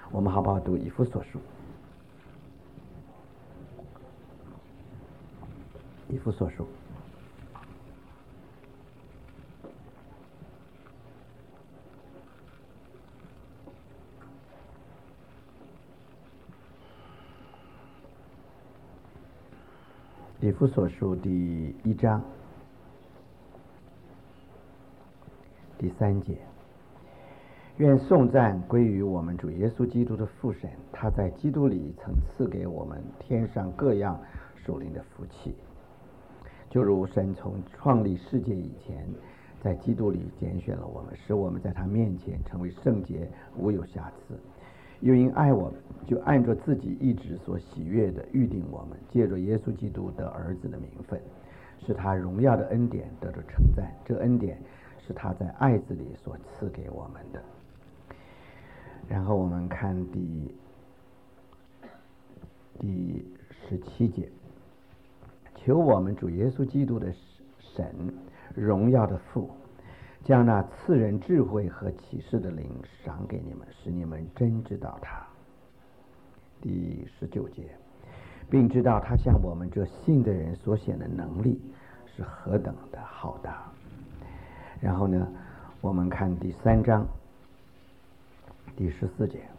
我们好不好读以弗所书？以弗所书以弗所书第1章第3节，愿颂赞归于我们主耶稣基督的父神，他在基督里曾赐给我们天上各样属灵的福气，就如神从创立世界以前，在基督里拣选了我们，使我们在他面前成为圣洁，无有瑕疵。又因爱我们，就按着自己一直所喜悦的预定我们，借着耶稣基督的儿子的名分，使他荣耀的恩典得着称赞。这恩典是他在爱子里所赐给我们的。然后我们看第17节，求我们主耶稣基督的神，荣耀的父，将那赐人智慧和启示的灵赏给你们，使你们真知道他。第19节，并知道他向我们这信的人所显的能力是何等的浩大。然后呢，我们看第3章第14节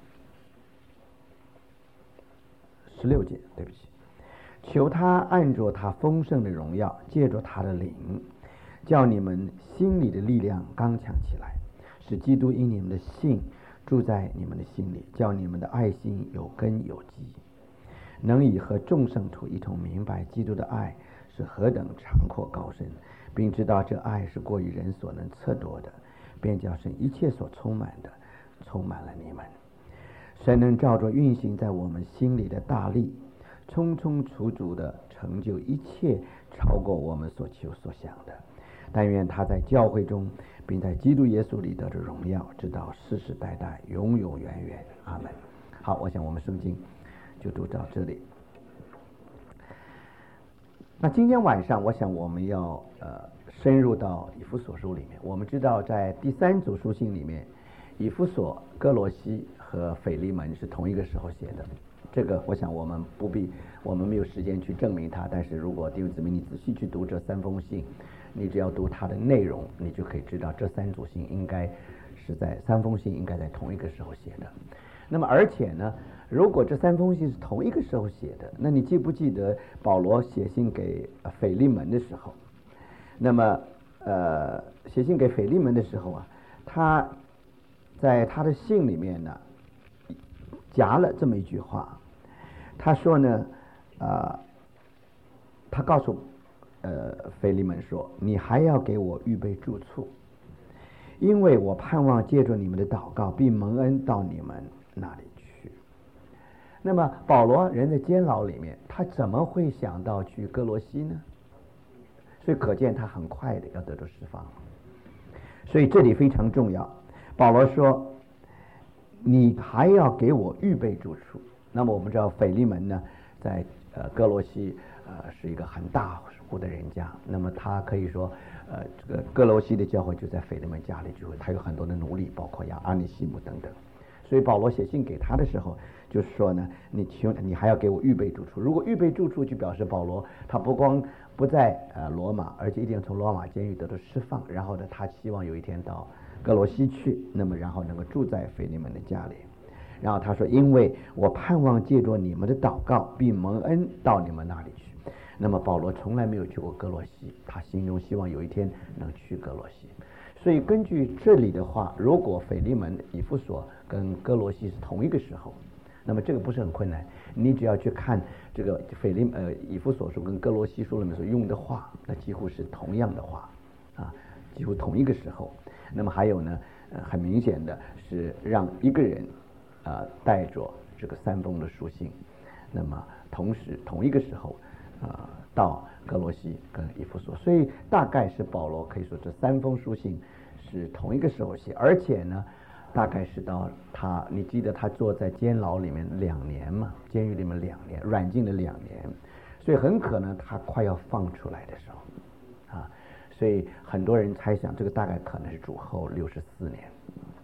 16节，对不起，求他按着他丰盛的荣耀，借着他的灵，叫你们心里的力量刚强起来，使基督因你们的信住在你们的心里，叫你们的爱心有根有基，能以和众圣徒一同明白基督的爱是何等长阔高深，并知道这爱是过于人所能测度的，便叫神一切所充满的充满了你们。神能照着运行在我们心里的大力，充充足足的成就一切，超过我们所求所想的。但愿他在教会中，并在基督耶稣里得着荣耀，直到世世代代，永永远远。阿门。好，我想我们圣经就读到这里。那今天晚上，我想我们要深入到以弗所书里面。我们知道，在第3组书信里面，以弗所、哥罗西和腓利门是同一个时候写的。这个我想我们没有时间去证明它，但是如果弟兄姊妹你仔细去读这3封信，你只要读它的内容，你就可以知道这3组信应该是在3封信应该在同一个时候写的。那么而且呢，如果这3封信是同一个时候写的，那你记不记得保罗写信给腓利门的时候，那么写信给腓利门的时候啊，他在他的信里面呢夹了这么一句话，他说呢他告诉腓利门说，你还要给我预备住处，因为我盼望借着你们的祷告并蒙恩到你们那里去。那么保罗人在监牢里面，他怎么会想到去哥罗西呢？所以可见他很快的要得到释放。所以这里非常重要，保罗说你还要给我预备住处。那么我们知道腓利门呢，在哥罗西是一个很大户的人家，那么他可以说这个哥罗西的教会就在腓利门家里聚会，他有很多的奴隶，包括阿尼西姆等等。所以保罗写信给他的时候就是说呢，你还要给我预备住处。如果预备住处，就表示保罗他不光不在罗马，而且一定从罗马监狱得到释放，然后呢他希望有一天到哥罗西去，那么然后能够住在腓利门的家里。然后他说，因为我盼望借着你们的祷告并蒙恩到你们那里去。那么保罗从来没有去过哥罗西，他心中希望有一天能去哥罗西。所以根据这里的话，如果腓利门、以弗所跟哥罗西是同一个时候，那么这个不是很困难，你只要去看这个以弗所书跟哥罗西书里面所用的话，那几乎是同样的话啊，几乎同一个时候。那么还有呢，很明显的是让一个人带着这个3封的书信，那么同一个时候到哥罗西跟以弗所，所以大概是保罗可以说这3封书信是同一个时候写，而且呢大概是到你记得他坐在监牢里面2年嘛，监狱里面2年，软禁了2年，所以很可能他快要放出来的时候所以很多人猜想这个大概可能是主后64年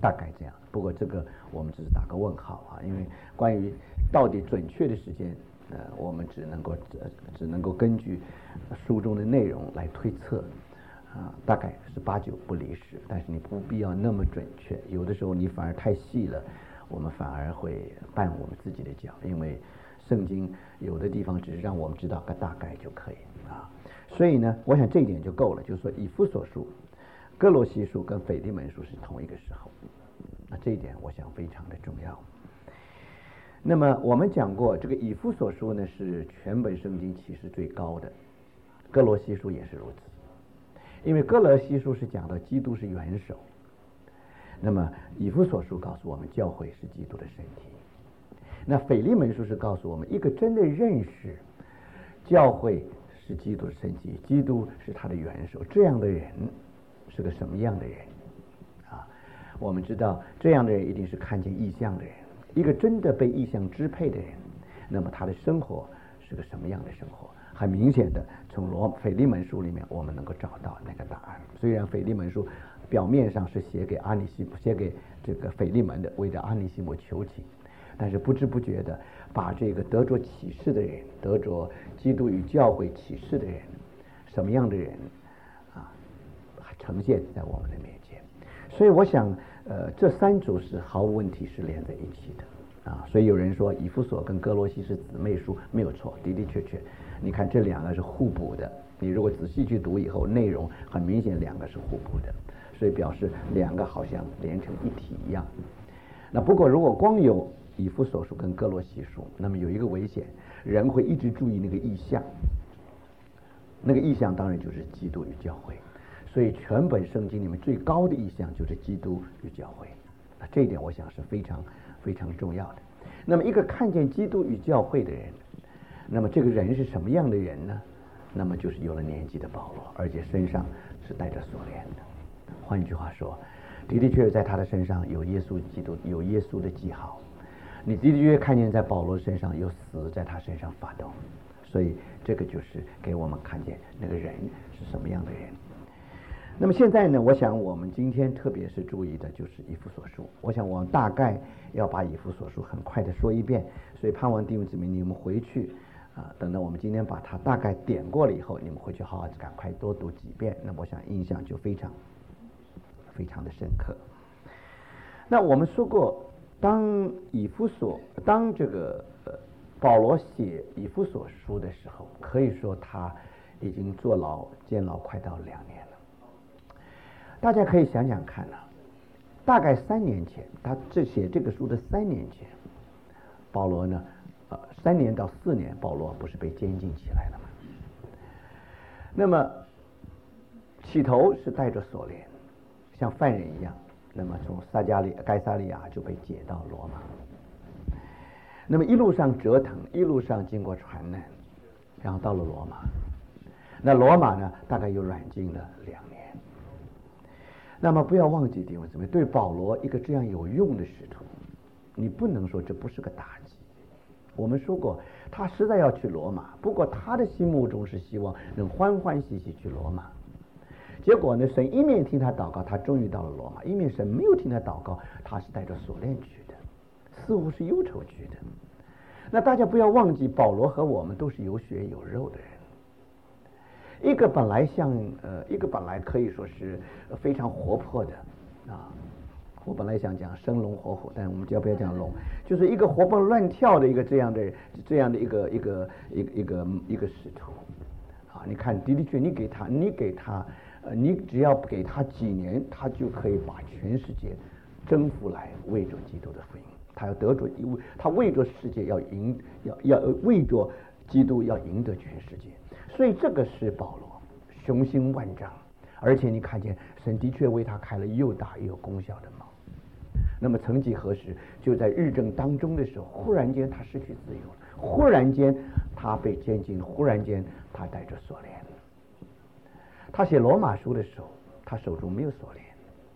大概这样。不过这个我们只是打个问号啊，因为关于到底准确的时间，我们只能够根据书中的内容来推测。大概是8、9不离10，但是你不必要那么准确。有的时候你反而太细了，我们反而会绊我们自己的脚，因为圣经有的地方只是让我们知道个大概就可以啊。所以呢，我想这一点就够了，就是说以弗所书、哥罗西书跟腓利门书是同一个时候，那这一点我想非常的重要。那么我们讲过，这个以弗所书呢是全本圣经启示最高的，哥罗西书也是如此。因为哥罗西书是讲到基督是元首，那么以弗所书告诉我们教会是基督的身体，那腓利门书是告诉我们一个真的认识教会是基督的身体，基督是他的元首，这样的人是个什么样的人啊？我们知道这样的人一定是看见异象的人，一个真的被异象支配的人，那么他的生活是个什么样的生活？很明显的，从腓利门书里面我们能够找到那个答案。虽然腓利门书表面上是写给这个腓利门的，为着阿尼西姆求情，但是不知不觉的把这个得着启示的人，得着基督与教会启示的人，什么样的人啊，呈现在我们的面前。所以我想，这3组是毫无问题是连在一起的啊。所以有人说以弗所跟哥罗西是姊妹书，没有错，的的确确。你看这2个是互补的，你如果仔细去读以后，内容很明显2个是互补的，所以表示2个好像连成一体一样。那不过如果光有以弗所书跟哥罗西书，那么有一个危险，人会一直注意那个意象，那个意象当然就是基督与教会，所以全本圣经里面最高的意象就是基督与教会。那这一点我想是非常非常重要的。那么一个看见基督与教会的人，那么这个人是什么样的人呢？那么就是有了年纪的保罗，而且身上是带着锁链的。换句话说，的的确在他的身上有耶稣基督，有耶稣的记号。你的的确看见在保罗身上有死在他身上发动，所以这个就是给我们看见那个人是什么样的人。那么现在呢，我想我们今天特别是注意的就是以弗所书。我想我们大概要把以弗所书很快的说一遍，所以盼望弟兄姊妹你们回去等到我们今天把它大概点过了以后，你们回去好好赶快多读几遍，那我想印象就非常非常的深刻。那我们说过，当这个保罗写以弗所书的时候，可以说他已经监牢快到2年了。大家可以想想看大概3年前，他写这个书的3年前，保罗呢，3年到4年，保罗不是被监禁起来了吗？那么起头是带着锁链，像犯人一样，那么从该撒利亚就被解到罗马，那么一路上折腾，一路上经过船难，然后到了罗马。那罗马呢，大概又软禁了2年。那么不要忘记弟兄姊妹，对保罗一个这样有用的使徒，你不能说这不是个打击。我们说过，他实在要去罗马，不过他的心目中是希望能欢欢喜喜去罗马。结果呢，神一面听他祷告，他终于到了罗马；一面神没有听他祷告，他是带着锁链去的，似乎是忧愁去的。那大家不要忘记，保罗和我们都是有血有肉的人。一个本来可以说是非常活泼的我本来想讲生龙活虎，但我们就不要讲龙，就是一个活蹦乱跳的一个这样的一个使徒你看，的的确，你只要给他几年，他就可以把全世界征服来，为着基督的福音。他要得着，他为着世界要为着基督要赢得全世界。所以这个是保罗雄心万丈，而且你看见神的确为他开了又大又有功效的门。那么曾几何时，就在日正当中的时候，忽然间他失去自由了，忽然间他被监禁，忽然间他带着锁链。他写罗马书的时候，他手中没有锁链。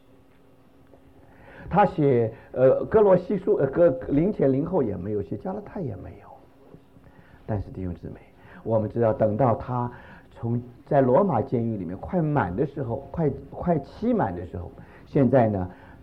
他写哥罗西书零前零后也没有，写加拉太也没有。但是弟兄姊妹，我们知道，等到他在罗马监狱里面快满的时候，快期满的时候，现在呢，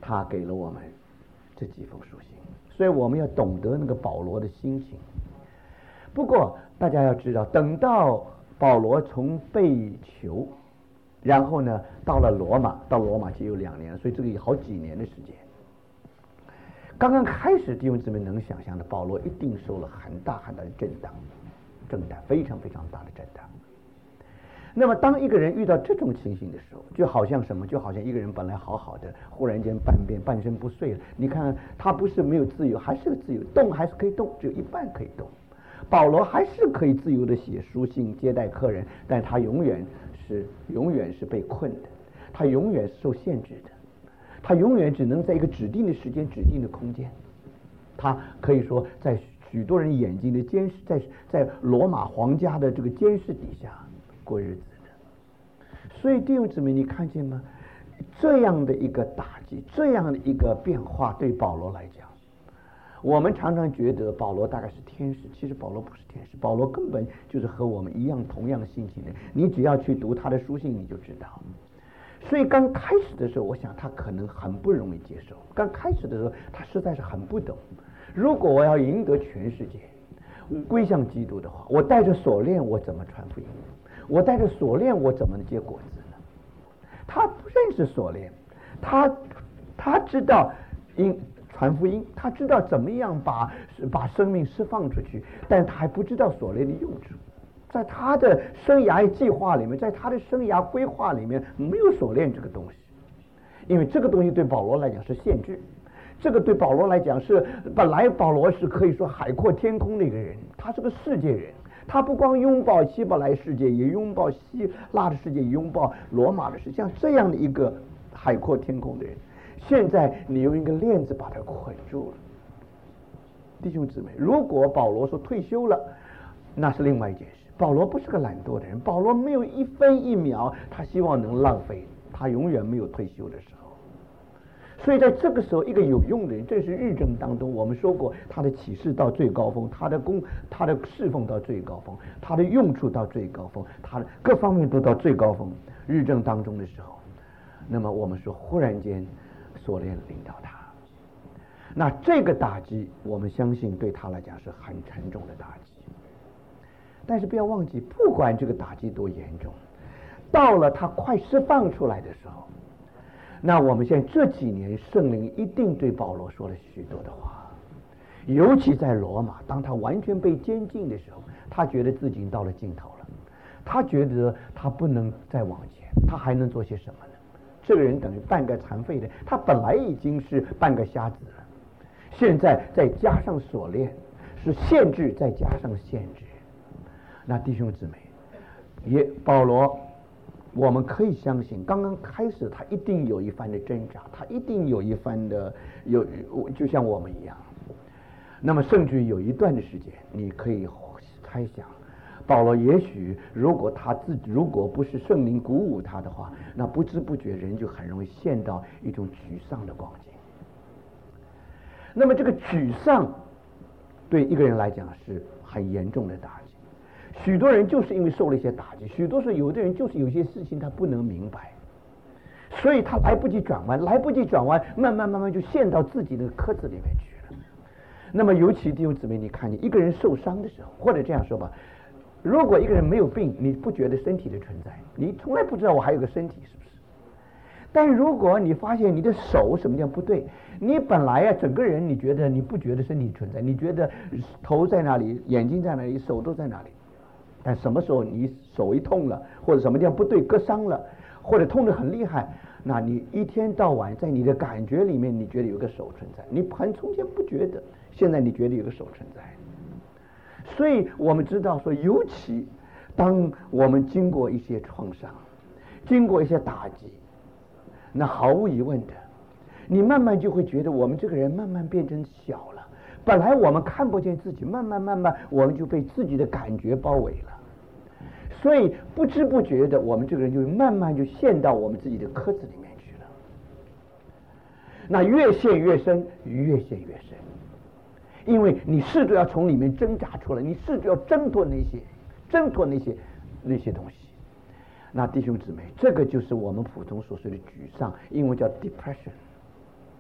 他给了我们这几封书信，所以我们要懂得那个保罗的心情。不过大家要知道，等到保罗从被囚，然后呢到了罗马，到罗马就有2年了，所以这个有好几年的时间。刚刚开始弟兄姊妹能想象的，保罗一定受了很大很大的震荡，非常非常大的震荡。那么当一个人遇到这种情形的时候，就好像什么？就好像一个人本来好好的，忽然间半身不遂了。你看他不是没有自由，还是个自由，动还是可以动，只有一半可以动。保罗还是可以自由的写书信接待客人，但他永远是被困的，他永远是受限制的，他永远只能在一个指定的时间、指定的空间。他可以说在许多人眼睛的监视，在罗马皇家的这个监视底下过日子的。所以弟兄姊妹，你看见吗？这样的一个打击，这样的一个变化，对保罗来讲，我们常常觉得保罗大概是天使，其实保罗不是天使，保罗根本就是和我们一样同样心情的。你只要去读他的书信，你就知道。所以刚开始的时候，我想他可能很不容易接受。刚开始的时候，他实在是很不懂。如果我要赢得全世界，归向基督的话，我带着锁链，我怎么传福音？我带着锁链，我怎么能结果子呢？他不认识锁链，他知道传福音，他知道怎么样把生命释放出去，但他还不知道锁链的用处。在他的生涯计划里面，在他的生涯规划里面，没有锁链这个东西，因为这个东西对保罗来讲是限制。这个对保罗来讲是，本来保罗是可以说海阔天空的一个人，他是个世界人，他不光拥抱希伯来世界，也拥抱希腊的世界，也拥抱罗马的世界，像这样的一个海阔天空的人，现在你用一个链子把他捆住了。弟兄姊妹，如果保罗说退休了，那是另外一件事。保罗不是个懒惰的人，保罗没有一分一秒他希望能浪费，他永远没有退休的时候。所以在这个时候，一个有用的人，正是日正当中，我们说过他的启示到最高峰，他的侍奉到最高峰，他的用处到最高峰，他的各方面都到最高峰，日正当中的时候，那么我们说忽然间锁链领导他，那这个打击我们相信对他来讲是很沉重的打击。但是不要忘记，不管这个打击多严重，到了他快释放出来的时候，那我们现在这几年圣灵一定对保罗说了许多的话，尤其在罗马，当他完全被监禁的时候，他觉得自己已经到了尽头了，他觉得他不能再往前，他还能做些什么呢？这个人等于半个残废的，他本来已经是半个瞎子了，现在再加上锁链，是限制再加上限制。那弟兄姊妹，保罗，我们可以相信，刚刚开始他一定有一番的挣扎，他一定有一番的就像我们一样。那么甚至有一段的时间，你可以猜想，保罗也许如果不是圣灵鼓舞他的话，那不知不觉人就很容易陷到一种沮丧的光景。那么这个沮丧对一个人来讲是很严重的打击。许多人就是因为受了一些打击，许多时候有的人就是有些事情他不能明白，所以他来不及转弯，慢慢就陷到自己的壳子里面去了。那么尤其弟兄姊妹，你看见一个人受伤的时候，或者这样说吧，如果一个人没有病，你不觉得身体的存在，你从来不知道我还有个身体，是不是？但如果你发现你的手什么叫不对，你本来整个人你觉得你不觉得身体存在，你觉得头在哪里，眼睛在哪里，手都在哪里，但什么时候你手一痛了，或者什么地方不对，割伤了，或者痛得很厉害，那你一天到晚在你的感觉里面，你觉得有个手存在，你从前不觉得，现在你觉得有个手存在。所以我们知道说，尤其当我们经过一些创伤，经过一些打击，那毫无疑问的，你慢慢就会觉得我们这个人慢慢变成小了。本来我们看不见自己，慢慢我们就被自己的感觉包围了，所以不知不觉的，我们这个人就慢慢就陷到我们自己的壳子里面去了。那越陷越深，越陷越深，因为你试着要从里面挣扎出来，你试着要挣脱那些东西。那弟兄姊妹，这个就是我们普通所说的沮丧，英文叫 depression。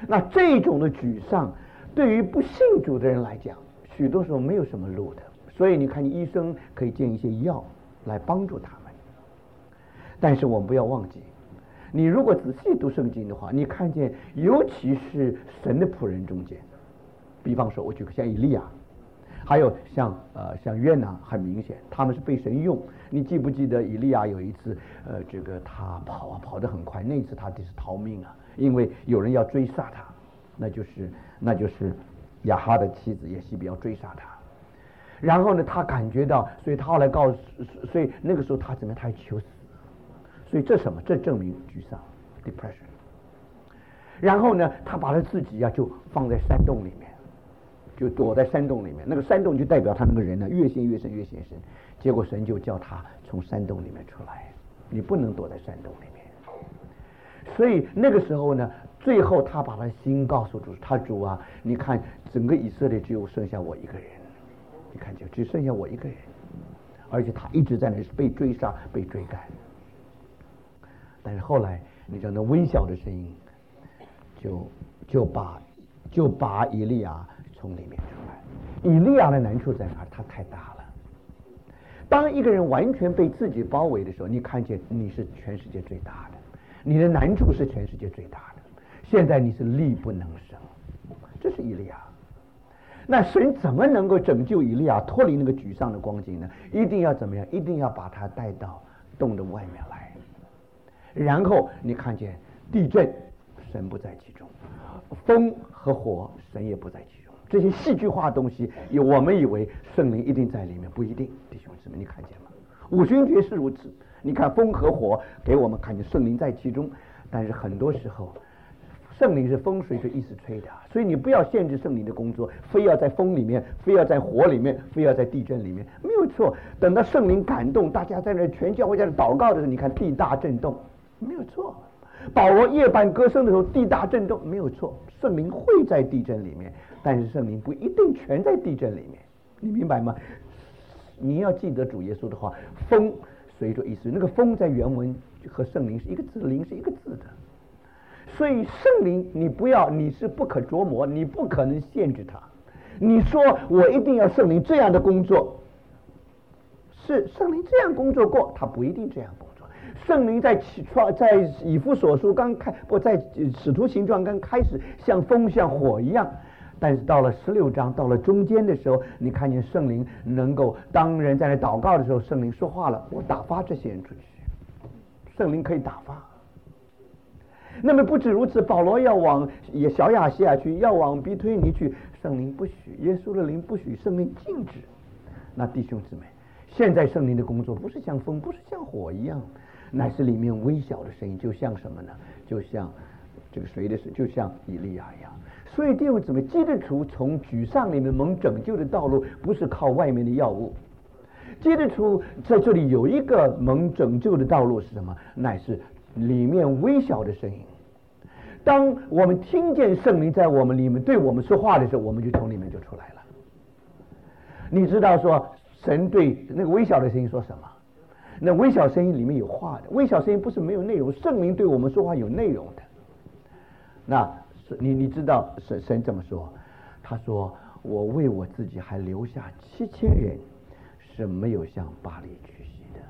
那这种的沮丧，对于不信主的人来讲，许多时候没有什么路的。所以你看，医生可以建一些药来帮助他们。但是我们不要忘记，你如果仔细读圣经的话，你看见，尤其是神的仆人中间，比方说我举个像以利亚，还有像约拿，很明显他们是被神用。你记不记得以利亚有一次这个他跑得很快，那一次他就是逃命啊，因为有人要追杀他，那就是亚哈的妻子耶西比要追杀他。然后呢，他感觉到，所以他后来所以那个时候他怎么样？他求死。所以这什么？这证明沮丧 ，depression。然后呢，他把他自己就放在山洞里面，就躲在山洞里面。那个山洞就代表他那个人呢，越陷越深，越陷越深。结果神就叫他从山洞里面出来，你不能躲在山洞里面。所以那个时候呢，最后他把他心告诉主，他主啊，你看整个以色列只有剩下我一个人，你看就只剩下我一个人，而且他一直在那被追杀、被追赶。但是后来，你知道那微小的声音，就把以利亚从里面出来。以利亚的难处在哪？他太大了。当一个人完全被自己包围的时候，你看见你是全世界最大的，你的难处是全世界最大的。现在你是力不能生，这是以利亚。那神怎么能够拯救以利亚脱离那个沮丧的光景呢？一定要怎么样？一定要把他带到洞的外面来。然后你看见地震，神不在其中；风和火，神也不在其中。这些戏剧化的东西，我们以为圣灵一定在里面，不一定。弟兄姊妹，你看见吗？五旬节是如此。你看风和火给我们看见圣灵在其中，但是很多时候，圣灵是风随着意思吹的，所以你不要限制圣灵的工作，非要在风里面，非要在火里面，非要在地震里面，没有错。等到圣灵感动，大家在那全教会在那祷告的时候，你看地大震动。没有错，保罗夜半歌声的时候，地大震动，没有错。圣灵会在地震里面，但是圣灵不一定全在地震里面，你明白吗？你要记得主耶稣的话，风随着意思，那个风在原文和圣灵是一个字，灵是一个字的。所以圣灵你是不可琢磨，你不可能限制它。你说我一定要圣灵这样的工作，是圣灵这样工作过，他不一定这样工作。圣灵在以弗所书在使徒行传刚开始像风像火一样，但是到了16章到了中间的时候，你看见圣灵能够当人在那祷告的时候，圣灵说话了，我打发这些人出去，圣灵可以打发。那么不止如此，保罗要往小亚细亚去，要往庇推尼去，圣灵不许，耶稣的灵不许，圣灵禁止。那弟兄姊妹，现在圣灵的工作不是像风，不是像火一样，乃是里面微小的声音，就像什么呢？就像这个谁的事，就像以利亚一样。所以弟兄姊妹，基督徒从沮丧里面蒙拯救的道路，不是靠外面的药物。基督徒在这里有一个蒙拯救的道路是什么？乃是里面微小的声音。当我们听见圣灵在我们里面对我们说话的时候，我们就从里面就出来了。你知道说神对那个微小的声音说什么？那微小声音里面有话的，微小声音不是没有内容，圣灵对我们说话有内容的。那你知道神怎么说？他说我为我自己还留下7000人是没有向巴黎屈膝的。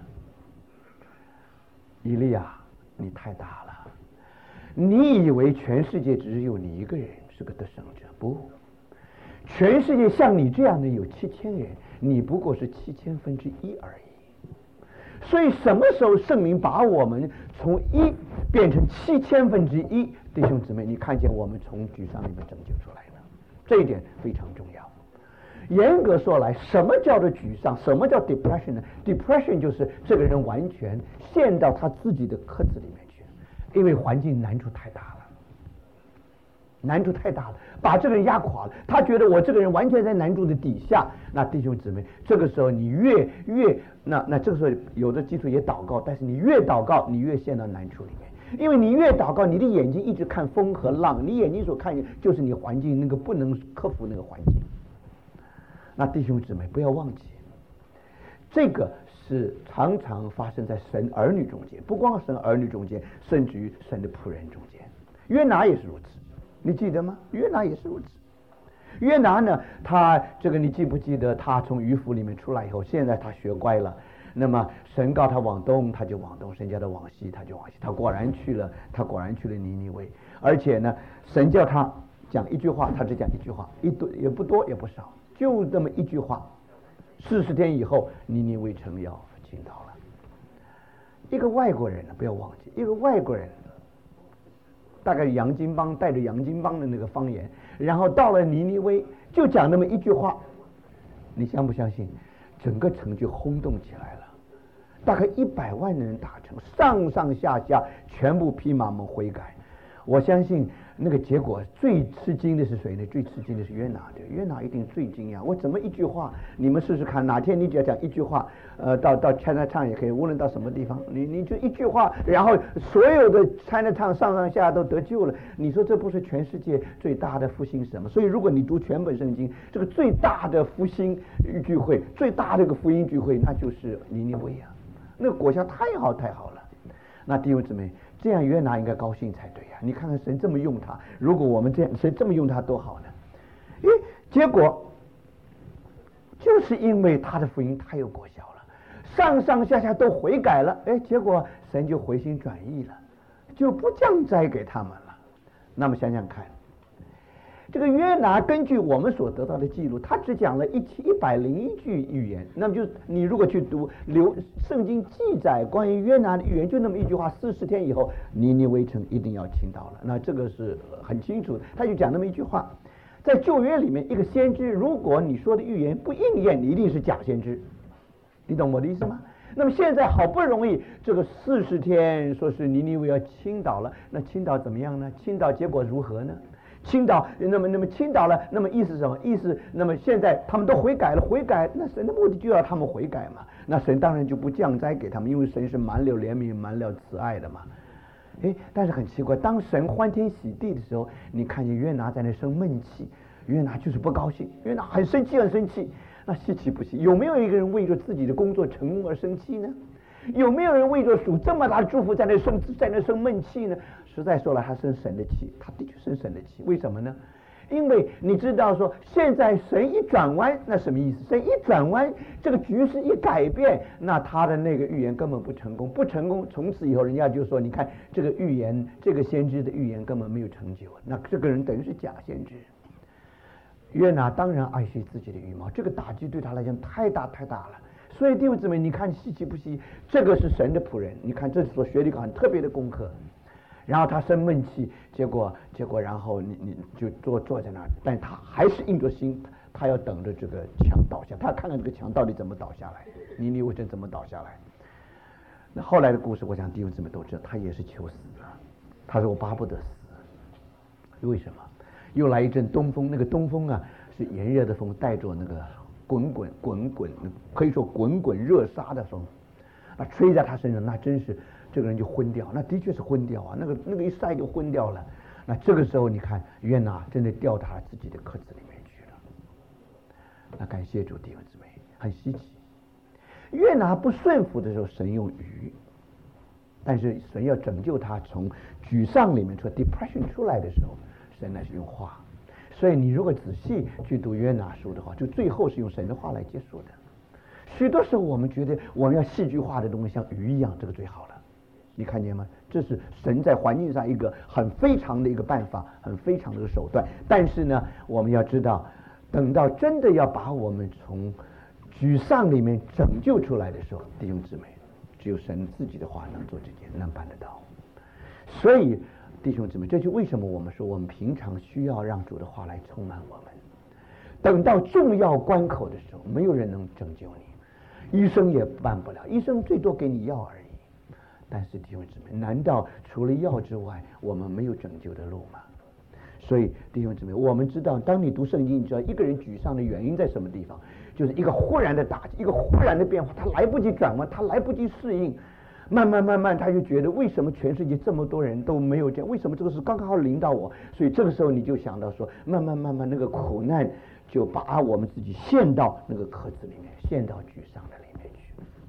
以利亚，你太大了，你以为全世界只有你一个人是个得胜者？不，全世界像你这样的有7000人，你不过是7000分之一而已。所以什么时候圣灵把我们从1变成7000分之一？弟兄姊妹，你看见我们从沮丧里面拯救出来了，这一点非常重要。严格说来，什么叫做沮丧？什么叫 depression 呢？ depression 就是这个人完全陷到他自己的壳子里面去，因为环境难处太大了，难处太大了，把这个人压垮了。他觉得我这个人完全在难处的底下。那弟兄姊妹，这个时候你越那这个时候有的基督徒也祷告，但是你越祷告，你越陷到难处里面。因为你越祷告，你的眼睛一直看风和浪，你眼睛所看见就是你环境那个不能克服那个环境。那弟兄姊妹不要忘记，这个是常常发生在神儿女中间，不光神儿女中间，甚至于神的仆人中间。约拿也是如此。 你记得吗？约拿也是如此。约拿呢，他这个你记不记得？他从鱼腹里面出来以后，现在他学乖了。那么神告他往东，他就往东；神叫他往西，他就往西。他果然去了尼尼微。而且呢，神叫他讲一句话，他只讲一句话，也不多也不少，就这么一句话。40天以后，尼尼微城要倾倒了。一个外国人呢，不要忘记，一个外国人，大概洋金帮带着洋金帮的那个方言，然后到了尼尼微，就讲那么一句话，你相不相信？整个城就轰动起来了，大概100万人打城，上上下下全部披麻蒙悔改。我相信那个结果最吃惊的是谁呢？最吃惊的是约拿，对，约拿一定最惊讶。我怎么一句话？你们试试看，哪天你只要讲一句话，到 Chinatown 也可以，无论到什么地方，你就一句话，然后所有的 Chinatown 上上下都得救了。你说这不是全世界最大的复兴是什么？所以如果你读全本圣经，这个最大的复兴聚会，最大的一个福音聚会，那就是尼尼微啊，那个果效太好太好了。那弟兄姊妹，这样约拿应该高兴才对呀！你看看神这么用他，如果我们这样，神这么用他多好呢？结果就是因为他的福音太有果效了，上上下下都悔改了，结果神就回心转意了，就不降灾给他们了。那么想想看，这个约拿根据我们所得到的记录，他只讲了101句预言。那么就你如果去读圣经记载关于约拿的预言，就那么一句话：40天以后，尼尼微城一定要倾倒了。那这个是很清楚的，他就讲那么一句话。在旧约里面，一个先知，如果你说的预言不应验，你一定是假先知。你懂我的意思吗？那么现在好不容易这个40天说是尼尼微要倾倒了，那倾倒怎么样呢？倾倒结果如何呢？倾倒，那么倾倒了，那么意思是什么？意思，那么现在他们都悔改了，悔改，那神的目的就要他们悔改嘛。那神当然就不降灾给他们，因为神是满了怜悯、满了慈爱的嘛。但是很奇怪，当神欢天喜地的时候，你看见约拿在那生闷气，约拿就是不高兴，约拿很生气，很生气。那稀奇不稀？有没有一个人为着自己的工作成功而生气呢？有没有人为着主这么大的祝福在那生闷气呢？实在说来，他生神的气，他的确生神的气。为什么呢？因为你知道说，现在神一转弯，那什么意思？神一转弯，这个局势一改变，那他的那个预言根本不成功，不成功，从此以后人家就说，你看这个预言，这个先知的预言根本没有成就，那这个人等于是假先知。约拿当然爱惜自己的羽毛，这个打击对他来讲太大太大了。所以弟兄姊妹，你看稀奇不稀？这个是神的仆人，你看这是所学了一个很特别的功课。然后他生闷气，结果，然后你就坐在那儿，但他还是硬着心，他要等着这个墙倒下，他要看看这个墙到底怎么倒下来，尼尼微城怎么倒下来。那后来的故事，我想弟兄姊妹都知道，他也是求死了。他说我巴不得死，为什么？又来一阵东风，那个东风啊是炎热的风，带着那个滚滚，可以说滚滚热沙的风，吹在他身上，那真是这个人就昏掉，那的确是昏掉啊，那个一晒就昏掉了。那这个时候你看约拿真的掉到自己的壳子里面去了。那感谢主弟兄姊妹，很稀奇。约拿不顺服的时候，神用鱼，但是神要拯救他从沮丧里面从 depression 出来的时候，神乃是用话。所以你如果仔细去读约拿书的话，就最后是用神的话来结束的。许多时候我们觉得我们要戏剧化的东西像鱼一样，这个最好了。你看见吗？这是神在环境上一个很非常的一个办法，很非常的一个手段。但是呢，我们要知道，等到真的要把我们从沮丧里面拯救出来的时候，弟兄姊妹，只有神自己的话能做这件，能办得到。所以弟兄姊妹，这就为什么我们说我们平常需要让主的话来充满我们。等到重要关口的时候，没有人能拯救你，医生也办不了，医生最多给你药而已。但是弟兄姊妹，难道除了药之外，我们没有拯救的路吗？所以弟兄姊妹，我们知道，当你读圣经，你知道一个人沮丧的原因在什么地方？就是一个忽然的打击，一个忽然的变化，他来不及转弯，他来不及适应，慢慢他就觉得为什么全世界这么多人都没有这样？为什么这个事刚好临到我？所以这个时候你就想到说，慢慢那个苦难就把我们自己陷到那个壳子里面，陷到沮丧的里面去。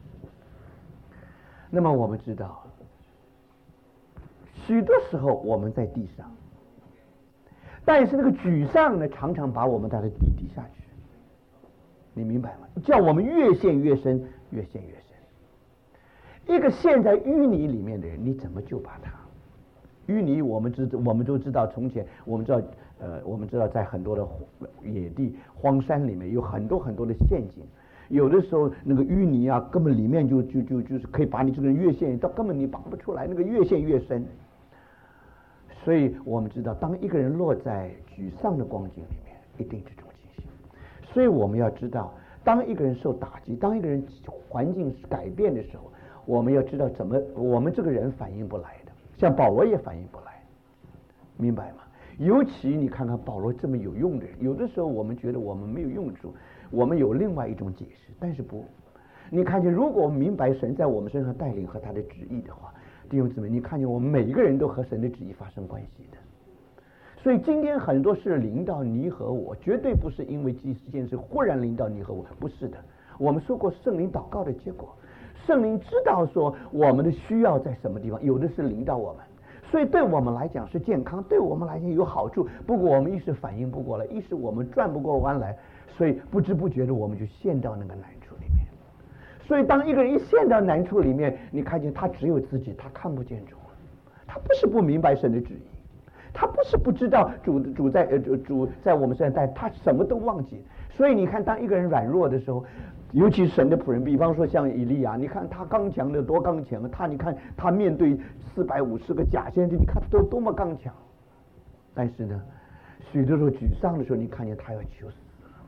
那么我们知道，许多时候我们在地上， 但是那个沮丧呢，常常把我们带到底下去，你明白吗？叫我们越陷越深，越陷越深。一个陷在淤泥里面的人，你怎么救拔他？淤泥我们都知道，从前我们知道在很多的野地、荒山里面有很多很多的陷阱。有的时候那个淤泥啊，根本里面就是可以把你这个人越陷到根本你拔不出来，那个越陷越深。所以我们知道，当一个人落在沮丧的光景里面，一定是这种情形。所以我们要知道，当一个人受打击，当一个人环境改变的时候，我们要知道怎么我们这个人反应不来的，像保罗也反应不来，明白吗？尤其你看看保罗这么有用的人，有的时候我们觉得我们没有用处，我们有另外一种解释，但是不，你看见如果我们明白神在我们身上带领和他的旨意的话，弟兄姊妹，你看见我们每一个人都和神的旨意发生关系的。所以今天很多事临到你和我，绝对不是因为这件事忽然临到你和我，不是的。我们说过圣灵祷告的结果，圣灵知道说我们的需要在什么地方，有的是临到我们，所以对我们来讲是健康，对我们来讲有好处。不过我们一时反应不过来，一时我们转不过弯来，所以不知不觉的我们就陷到那个难处里面。所以当一个人一陷到难处里面，你看见他只有自己，他看不见主，他不是不明白神的旨意，他不是不知道主在我们身上，但他什么都忘记。所以你看，当一个人软弱的时候，尤其是神的仆人，比方说像以利亚，你看他刚强的多刚强，你看他面对450个假先知，你看都多么刚强。但是呢，许多时候沮丧的时候，你看见他要求死。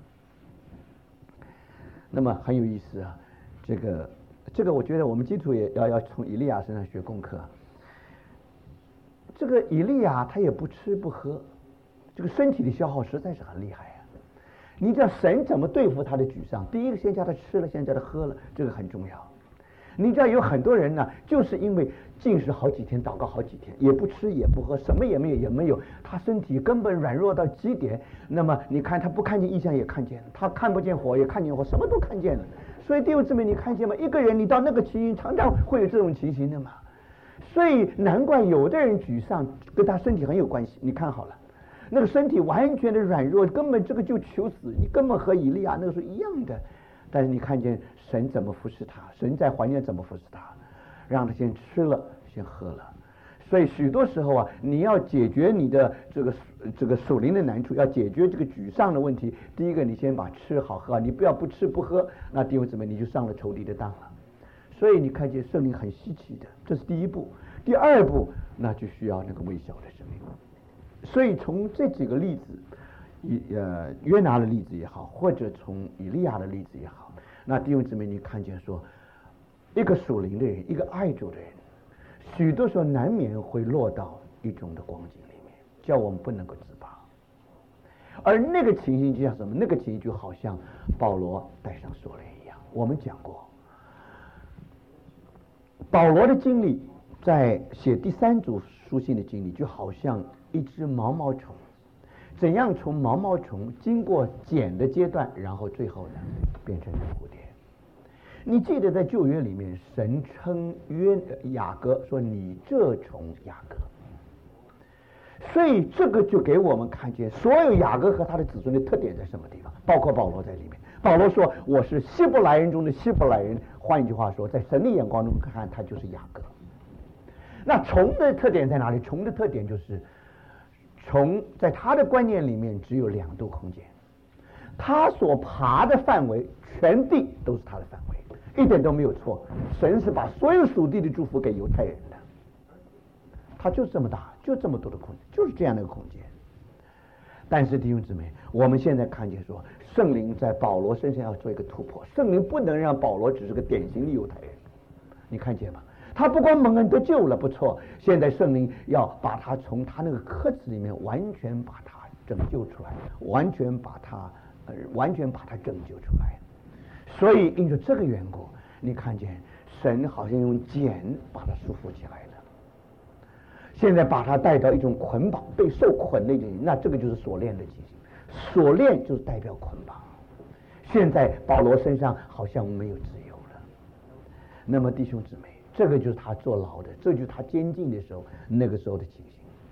那么很有意思啊，这个我觉得我们基督徒也要从以利亚身上学功课。这个以利亚他也不吃不喝，这个身体的消耗实在是很厉害啊。你知道神怎么对付他的沮丧？第一个先叫他吃了，先叫他喝了，这个很重要。你知道有很多人呢，就是因为禁食好几天，祷告好几天，也不吃也不喝，什么也没有，他身体根本软弱到极点。那么你看他不看见异象也看见了，他看不见火也看见火，什么都看见了。所以弟兄姊妹，你看见吗？一个人你到那个情形，常常会有这种情形的嘛。所以难怪有的人沮丧跟他身体很有关系。你看好了，那个身体完全的软弱，根本这个就求死，你根本和以利亚那个时候一样的。但是你看见神怎么服侍他，神在环境怎么服侍他，让他先吃了，先喝了。所以许多时候啊，你要解决你的这个属灵的难处，要解决这个沮丧的问题，第一个你先把吃好喝，你不要不吃不喝，那弟兄姊妹你就上了仇敌的当了。所以你看见圣灵很稀奇的，这是第一步。第二步，那就需要那个微小的生命。所以从这几个例子，约拿的例子也好，或者从以利亚的例子也好，那弟兄姊妹，你看见说，一个属灵的人，一个爱主的人，许多时候难免会落到一种的光景里面，叫我们不能够自拔。而那个情形就像什么？那个情形就好像保罗带上锁链一样。我们讲过，保罗的经历，在写第3组书信的经历，就好像一只毛毛虫，怎样从毛毛虫经过茧的阶段，然后最后呢变成蝴蝶。你记得在旧约里面，神称雅各说：“你这虫雅各。”所以这个就给我们看见，所有雅各和他的子孙的特点在什么地方，包括保罗在里面。保罗说：“我是希伯来人中的希伯来人。”换一句话说，在神的眼光中看，他就是雅各。那虫的特点在哪里？虫的特点就是，虫在他的观念里面只有2度空间，他所爬的范围，全地都是他的范围，一点都没有错。神是把所有属地的祝福给犹太人的，他就这么大，就这么多的空间，就是这样的一个空间。但是弟兄姊妹，我们现在看见说，圣灵在保罗身上要做一个突破，圣灵不能让保罗只是个典型的犹太人，你看见吗？他不光蒙恩得救了，不错，现在圣灵要把他从他那个壳子里面完全把他拯救出来，完全把他拯救出来。所以因着这个缘故，你看见神好像用茧把他束缚起来了，现在把他带到一种捆绑，被受捆的一种，那这个就是锁链的情形。锁链就是代表捆绑，现在保罗身上好像没有自由了。那么弟兄姊妹，这个就是他坐牢的，这就是他监禁的时候那个时候的情形。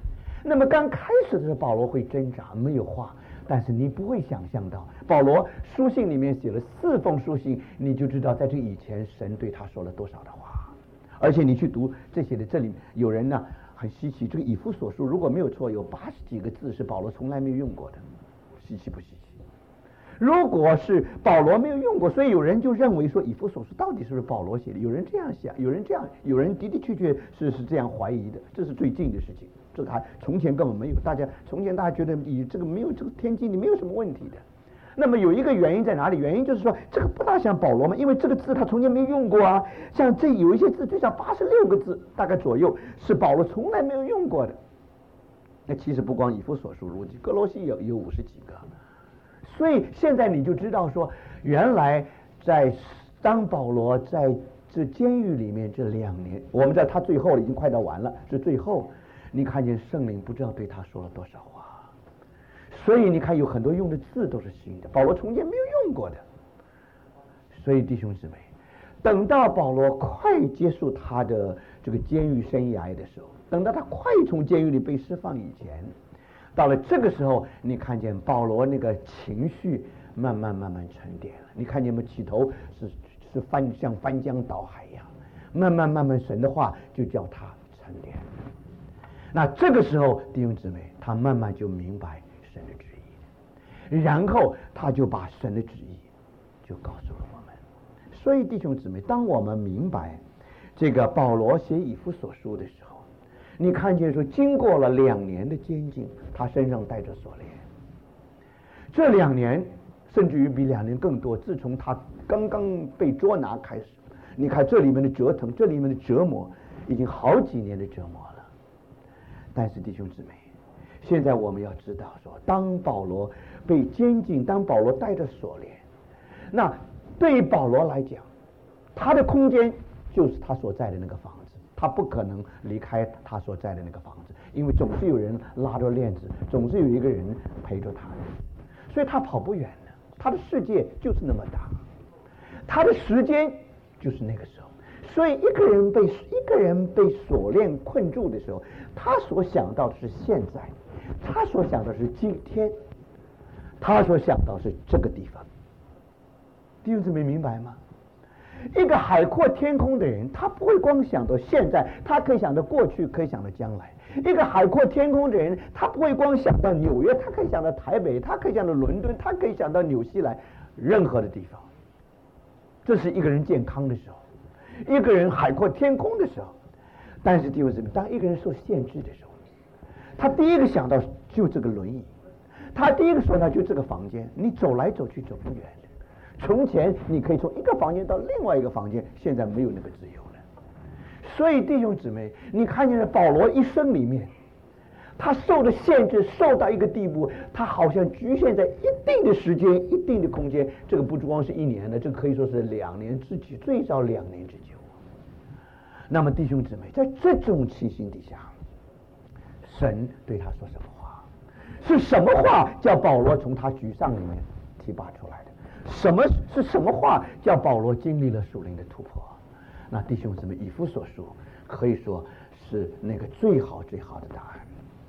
那么刚开始的时候，保罗会挣扎，没有话，但是你不会想象到，保罗书信里面写了4封书信，你就知道在这以前神对他说了多少的话。而且你去读这些的，这里有人呢很稀奇，这个以弗所书如果没有错，有80几个字是保罗从来没有用过的，稀奇不稀奇？如果是保罗没有用过，所以有人就认为说以弗所书到底是不是保罗写的？有人这样想，有人的的确确是这样怀疑的，这是最近的事情。这个还从前根本没有，从前大家觉得以这个没有这个天经里没有什么问题的。那么有一个原因在哪里？原因就是说这个不大像保罗嘛，因为这个字他从前没用过啊。像这有一些字，就像86个字大概左右，是保罗从来没有用过的。那其实不光以弗所书，如哥罗西有50几个。所以现在你就知道说，原来当保罗在这监狱里面这2年，我们知道他最后已经快到完了，是最后，你看见圣灵不知道对他说了多少话。所以你看有很多用的字都是新的，保罗从前没有用过的。所以弟兄姊妹，等到保罗快结束他的这个监狱生涯的时候，等到他快从监狱里被释放以前，到了这个时候，你看见保罗那个情绪慢慢沉淀了。你看见没？起头是像翻江倒海一样，慢慢神的话就叫他沉淀。那这个时候弟兄姊妹，他慢慢就明白神的旨意，然后他就把神的旨意就告诉了我们。所以弟兄姊妹，当我们明白这个保罗写以弗所书的时候，你看见说经过了2年的监禁，他身上带着锁链。这2年甚至于比2年更多，自从他刚刚被捉拿开始，你看这里面的折腾，这里面的折磨，已经好几年的折磨了。但是弟兄姊妹，现在我们要知道说，当保罗被监禁，当保罗带着锁链，那对于保罗来讲，他的空间就是他所在的那个房子，他不可能离开他所在的那个房子，因为总是有人拉着链子，总是有一个人陪着他，所以他跑不远的。他的世界就是那么大，他的时间就是那个时候。所以一个人被锁链困住的时候，他所想到的是现在，他所想的是今天，他所想到是这个地方。弟兄姊妹明白吗？一个海阔天空的人，他不会光想到现在，他可以想到过去，可以想到将来。一个海阔天空的人，他不会光想到纽约，他可以想到台北，他可以想到伦敦，他可以想到纽西兰，任何的地方。这是一个人健康的时候，一个人海阔天空的时候。但是弟兄姊妹，当一个人受限制的时候，他第一个想到就这个轮椅，他第一个想到就这个房间，你走来走去走不远的。从前你可以从一个房间到另外一个房间，现在没有那个自由了。所以弟兄姊妹，你看见了保罗一生里面，他受的限制受到一个地步，他好像局限在一定的时间、一定的空间。这个不光是1年的，这个可以说是2年之久，最少2年之久。那么弟兄姊妹，在这种情形底下，神对他说什么话？是什么话叫保罗从他沮丧里面提拔出来的？是什么话叫保罗经历了属灵的突破？那弟兄姊妹，以弗所书可以说是那个最好的答案。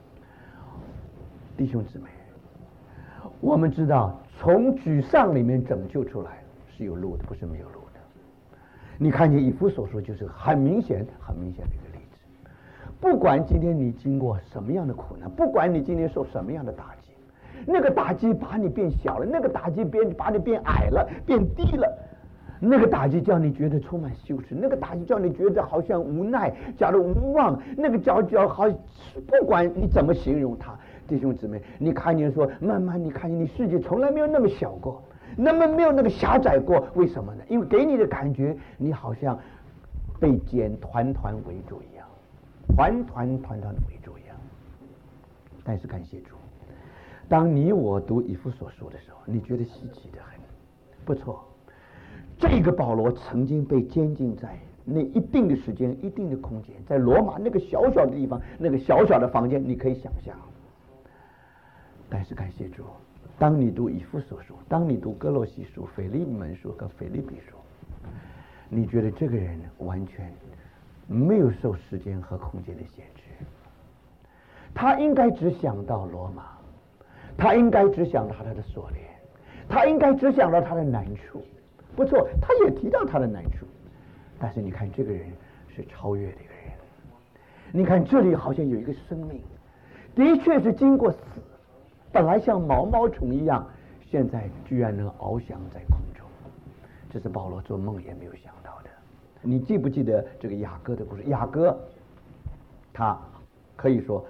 弟兄姊妹，我们知道从沮丧里面拯救出来是有路的，不是没有路的。你看见以弗所书就是很明显的一个例子。不管今天你经过什么样的苦难，不管你今天受什么样的打击，那个打击把你变小了，那个打击把你变矮了，变低了，那个打击叫你觉得充满羞耻，那个打击叫你觉得好像无奈，叫得无望，那个叫好，不管你怎么形容它，弟兄姊妹，你看见说，慢慢你看见你世界从来没有那么小过，那么没有那个狭窄过，为什么呢？因为给你的感觉，你好像被茧团团围住一样，团团围住一样。但是感谢主，当你我读以弗所书的时候，你觉得稀奇的很，不错。这个保罗曾经被监禁在那一定的时间、一定的空间，在罗马那个小小的地方，那个小小的房间，你可以想象。但是感谢主，当你读以弗所书，当你读哥罗西书、腓利门书和腓立比书，你觉得这个人完全没有受时间和空间的限制。 他应该只想到罗马，他应该只想到他的锁链，他应该只想到他的难处。不错，他也提到他的难处，但是你看这个人是超越的一个人。你看这里好像有一个生命，的确是经过死，本来像毛毛虫一样，现在居然能翱翔在空中。这是保罗做梦也没有想到的。你记不记得这个雅各的故事？雅各他可以说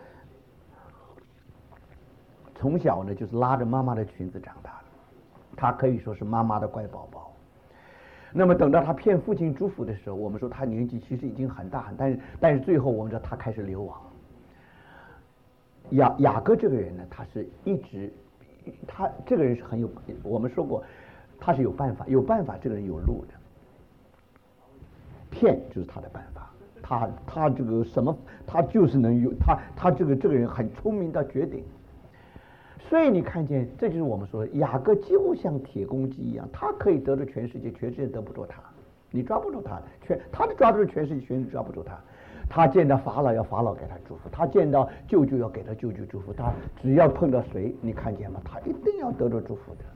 从小呢就是拉着妈妈的裙子长大的，他可以说是妈妈的乖宝宝。那么等到他骗父亲祝福的时候，我们说他年纪其实已经很大，但是最后我们知道他开始流亡。雅各这个人呢，他是一直，他这个人是很有，我们说过他是有办法，这个人有路的。骗就是他的办法，他这个什么，他就是能有他这个人很聪明到绝顶。所以你看见，这就是我们说雅各几乎像铁公鸡一样，他可以得到全世界，全世界得不住他，你抓不住他，他抓住全世界，全世界抓不住他。他见到法老要法老给他祝福，他见到舅舅要给他舅舅祝福，他只要碰到谁，你看见吗？他一定要得到祝福的。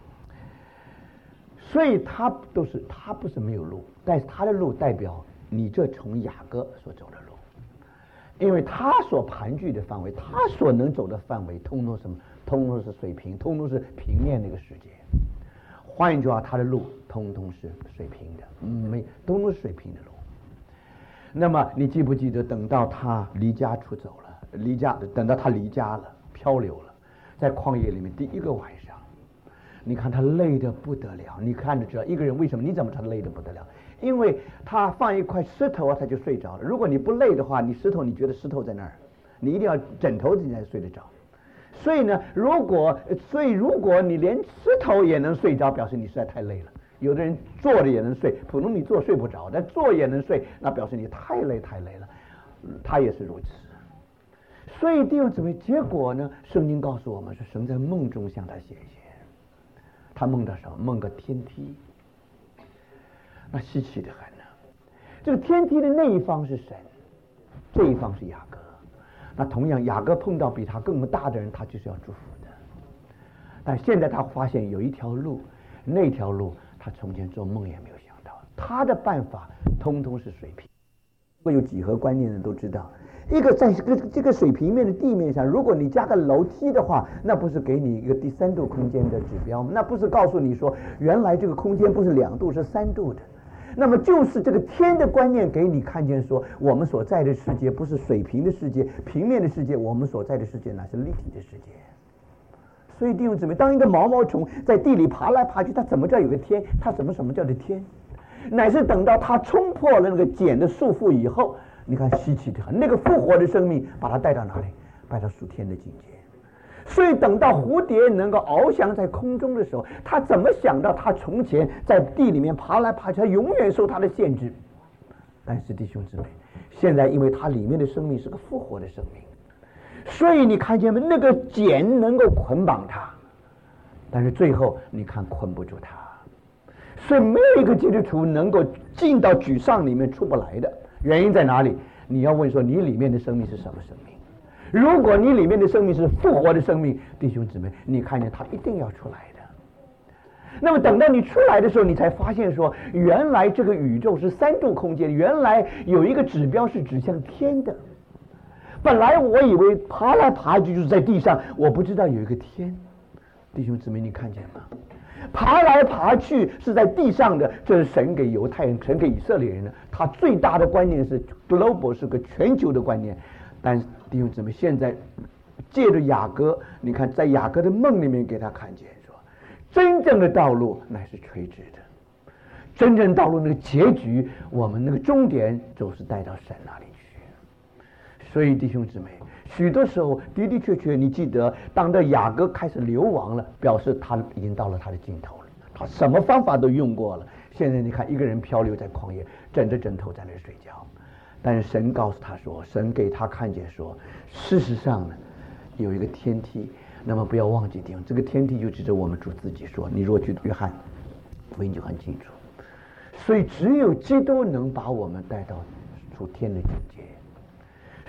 所以他不是没有路，但是他的路代表你这从雅各所走的路，因为他所盘踞的范围，他所能走的范围，通通什么？通通是水平，通通是平面那个世界。换一句话，他的路通通是水平的，通通是水平的路。那么你记不记得，等到他离家出走了，等到他离家了，漂流了，在旷野里面第一个晚上，你看他累得不得了。你看着知道一个人为什么？你怎么知道他累得不得了？因为他放一块石头啊，他就睡着了。如果你不累的话，你觉得石头在那儿，你一定要枕头你才睡得着。所以呢，如果你连石头也能睡着，表示你实在太累了。有的人坐着也能睡，普通你坐睡不着，但坐也能睡，那表示你太累了。他也是如此。所以弟兄姊妹，结果呢，圣经告诉我们是神在梦中向他显现。他梦到什么？梦个天梯，那稀奇的很呢。这个天梯的那一方是神，这一方是雅各。那同样，雅各碰到比他更大的人，他就是要祝福的。但现在他发现有一条路，那条路他从前做梦也没有想到。他的办法通通是水平。如果有几何观念的人都知道，一个在这个水平面的地面上，如果你加个楼梯的话，那不是给你一个第3度空间的指标吗？那不是告诉你说，原来这个空间不是2度，是3度的。那么就是这个天的观念给你看见说，我们所在的世界不是水平的世界，平面的世界，我们所在的世界乃是立体的世界。所以弟兄姊妹，当一个毛毛虫在地里爬来爬去，它怎么叫有个天？它什么叫的天？乃是等到它冲破了那个茧的束缚以后，你看稀奇的很，那个复活的生命把它带到哪里？带到属天的境界。所以等到蝴蝶能够翱翔在空中的时候，他怎么想到他从前在地里面爬来爬去，他永远受他的限制。但是弟兄姊妹，现在因为他里面的生命是个复活的生命，所以你看见没？那个茧能够捆绑他，但是最后你看捆不住他。所以没有一个基督徒能够进到沮丧里面出不来的。原因在哪里？你要问说，你里面的生命是什么生命？如果你里面的生命是复活的生命，弟兄姊妹，你看见他一定要出来的。那么等到你出来的时候，你才发现说，原来这个宇宙是3度空间，原来有一个指标是指向天的。本来我以为爬来爬去就是在地上，我不知道有一个天。弟兄姊妹，你看见吗？爬来爬去是在地上的，这是神给犹太人、神给以色列人的。他最大的观念是 global， 是个全球的观念。但是弟兄姊妹，现在借着雅各，你看在雅各的梦里面给他看见说，真正的道路乃是垂直的，真正道路那个结局，我们那个终点总是带到神那里去。所以弟兄姊妹，许多时候的的确确，你记得当这雅各开始流亡了，表示他已经到了他的尽头了，他什么方法都用过了。现在你看一个人漂流在旷野，枕着枕头在那睡觉。但是神告诉他说，神给他看见说，事实上呢，有一个天梯。那么不要忘记听，这个天梯就指着我们主自己说。你如果去读约翰福音就很清楚。所以只有基督能把我们带到属天的境界。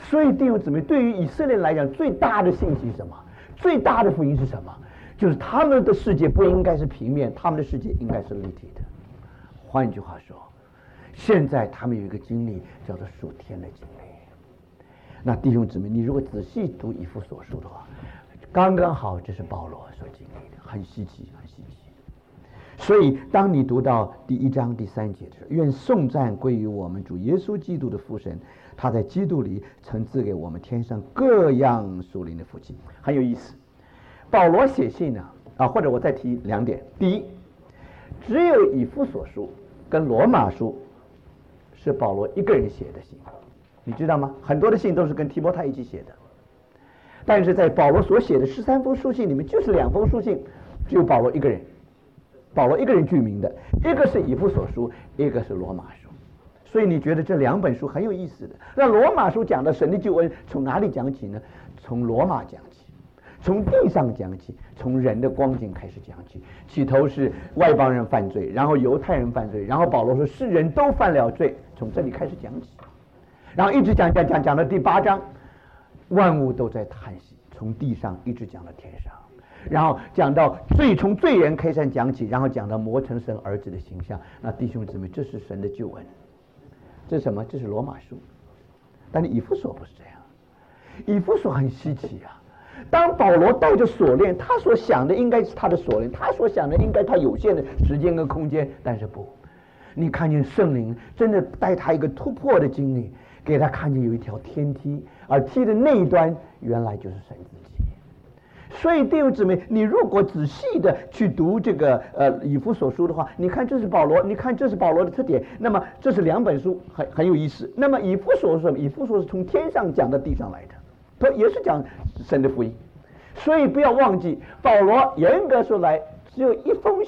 所以弟兄姊妹，对于以色列来讲，最大的信息是什么？最大的福音是什么？就是他们的世界不应该是平面，他们的世界应该是立体的。换句话说，现在他们有一个经历叫做属天的经历。那弟兄姊妹，你如果仔细读以弗所书的话，刚刚好这是保罗所经历的，很稀奇，很稀奇。所以当你读到第1章第3节的时候，愿颂赞归于我们主耶稣基督的父神，他在基督里曾赐给我们天上各样属灵的福气。很有意思，保罗写信呢，或者我再提2点。第一，只有以弗所书跟罗马书是保罗一个人写的信，你知道吗？很多的信都是跟提摩太一起写的，但是在保罗所写的13封书信里面，就是2封书信只有保罗一个人，保罗一个人具名的，一个是以弗所书，一个是罗马书。所以你觉得这2本书很有意思的。那罗马书讲的神的救恩从哪里讲起呢？从罗马讲起，从地上讲起，从人的光景开始讲起。起头是外邦人犯罪，然后犹太人犯罪，然后保罗说世人都犯了罪，从这里开始讲起，然后一直讲到第8章，万物都在叹息，从地上一直讲到天上，然后讲到从罪人开始讲起，然后讲到磨成神儿子的形象。那弟兄姊妹，这是神的救恩。这是什么？这是罗马书。但是以弗所不是这样，以弗所很稀奇啊。当保罗带着锁链，他所想的应该是他的锁链，他所想的应该他有限的时间跟空间，但是不，你看见圣灵真的带他一个突破的经历，给他看见有一条天梯，而梯的那一端原来就是神自己。所以弟兄姊妹，你如果仔细的去读这个以弗所书的话，你看这是保罗，你看这是保罗的特点。那么这是2本书，很有意思。那么以弗所是什么？以弗所是从天上讲到地上来的，他也是讲神的福音。所以不要忘记，保罗严格说来，只有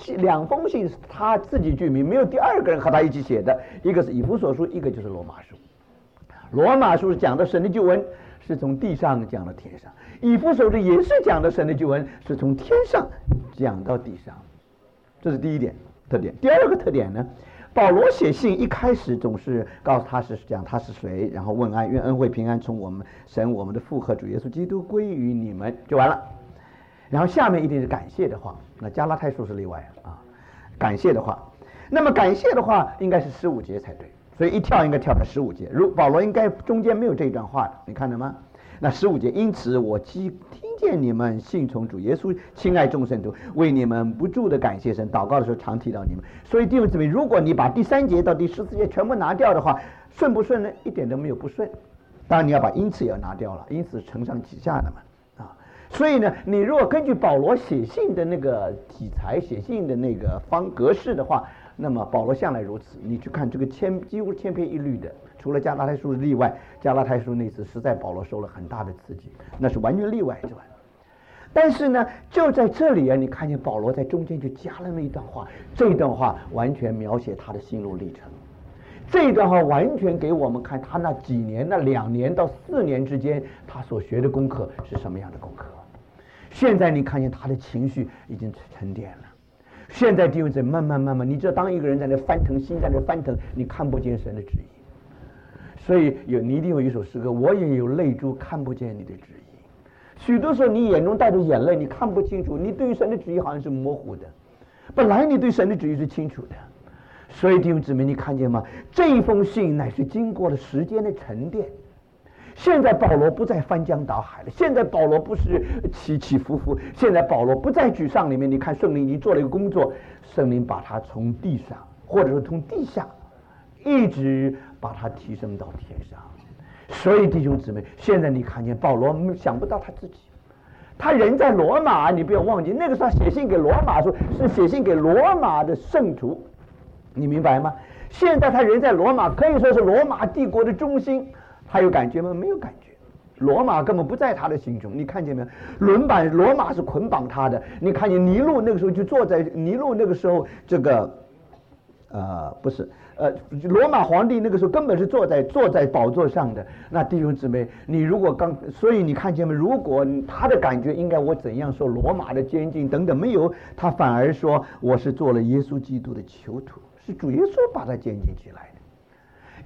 2封信是他自己具名，没有第2个人和他一起写的，一个是以弗所书，一个就是罗马书。罗马书是讲的神的救恩，是从地上讲到天上；以弗所书也是讲的神的救恩，是从天上讲到地上。这是第一点特点。第2个特点呢，保罗写信一开始总是告诉他是讲他是谁，然后问安，愿恩惠平安从我们神我们的父和主耶稣基督归于你们，就完了。然后下面一定是感谢的话，那加拉太书是例外啊，感谢的话。那么感谢的话应该是15节才对，所以一跳应该跳到15节。保罗应该中间没有这一段话，你看到吗？那15节，因此我听见你们信从主耶稣，亲爱众圣徒，为你们不住的感谢神，祷告的时候常提到你们。所以弟兄姊妹，如果你把第3节到第14节全部拿掉的话，顺不顺呢？一点都没有不顺。当然你要把因此也要拿掉了，因此承上启下的嘛。所以呢，你如果根据保罗写信的那个题材、写信的那个格式的话，那么保罗向来如此。你去看这个几乎千篇一律的，除了加拉太书例外，加拉太书那次实在保罗受了很大的刺激，那是完全例外之外。但是呢，就在这里啊，你看见保罗在中间就加了那么一段话，这一段话完全描写他的心路历程。这一段话完全给我们看他那几年、那2年到4年之间，他所学的功课是什么样的功课。现在你看见他的情绪已经沉淀了。现在弟兄姊妹，慢慢，你知道，当一个人在那翻腾，心在那翻腾，你看不见神的旨意。所以你一定有一首诗歌，我也有泪珠，看不见你的旨意。许多时候你眼中带着眼泪，你看不清楚，你对于神的旨意好像是模糊的，本来你对神的旨意是清楚的。所以弟兄姊妹，你看见吗？这一封信乃是经过了时间的沉淀。现在保罗不再翻江倒海了，现在保罗不是起起伏伏，现在保罗不在沮丧里面。你看圣灵已经做了一个工作，圣灵把他从地上或者说从地下一直把他提升到天上。所以弟兄姊妹，现在你看见保罗想不到他自己，他人在罗马，你不要忘记那个时候写信给罗马说是写信给罗马的圣徒，你明白吗？现在他人在罗马，可以说是罗马帝国的中心。他有感觉吗？没有感觉，罗马根本不在他的心中。你看见没有？罗马是捆绑他的。你看见尼禄那个时候就坐在尼禄那个时候这个不是罗马皇帝那个时候根本是坐在宝座上的。那弟兄姊妹，你如果所以你看见没？如果他的感觉应该我怎样说罗马的监禁等等没有，他反而说我是做了耶稣基督的囚徒，是主耶稣把他监禁起来的。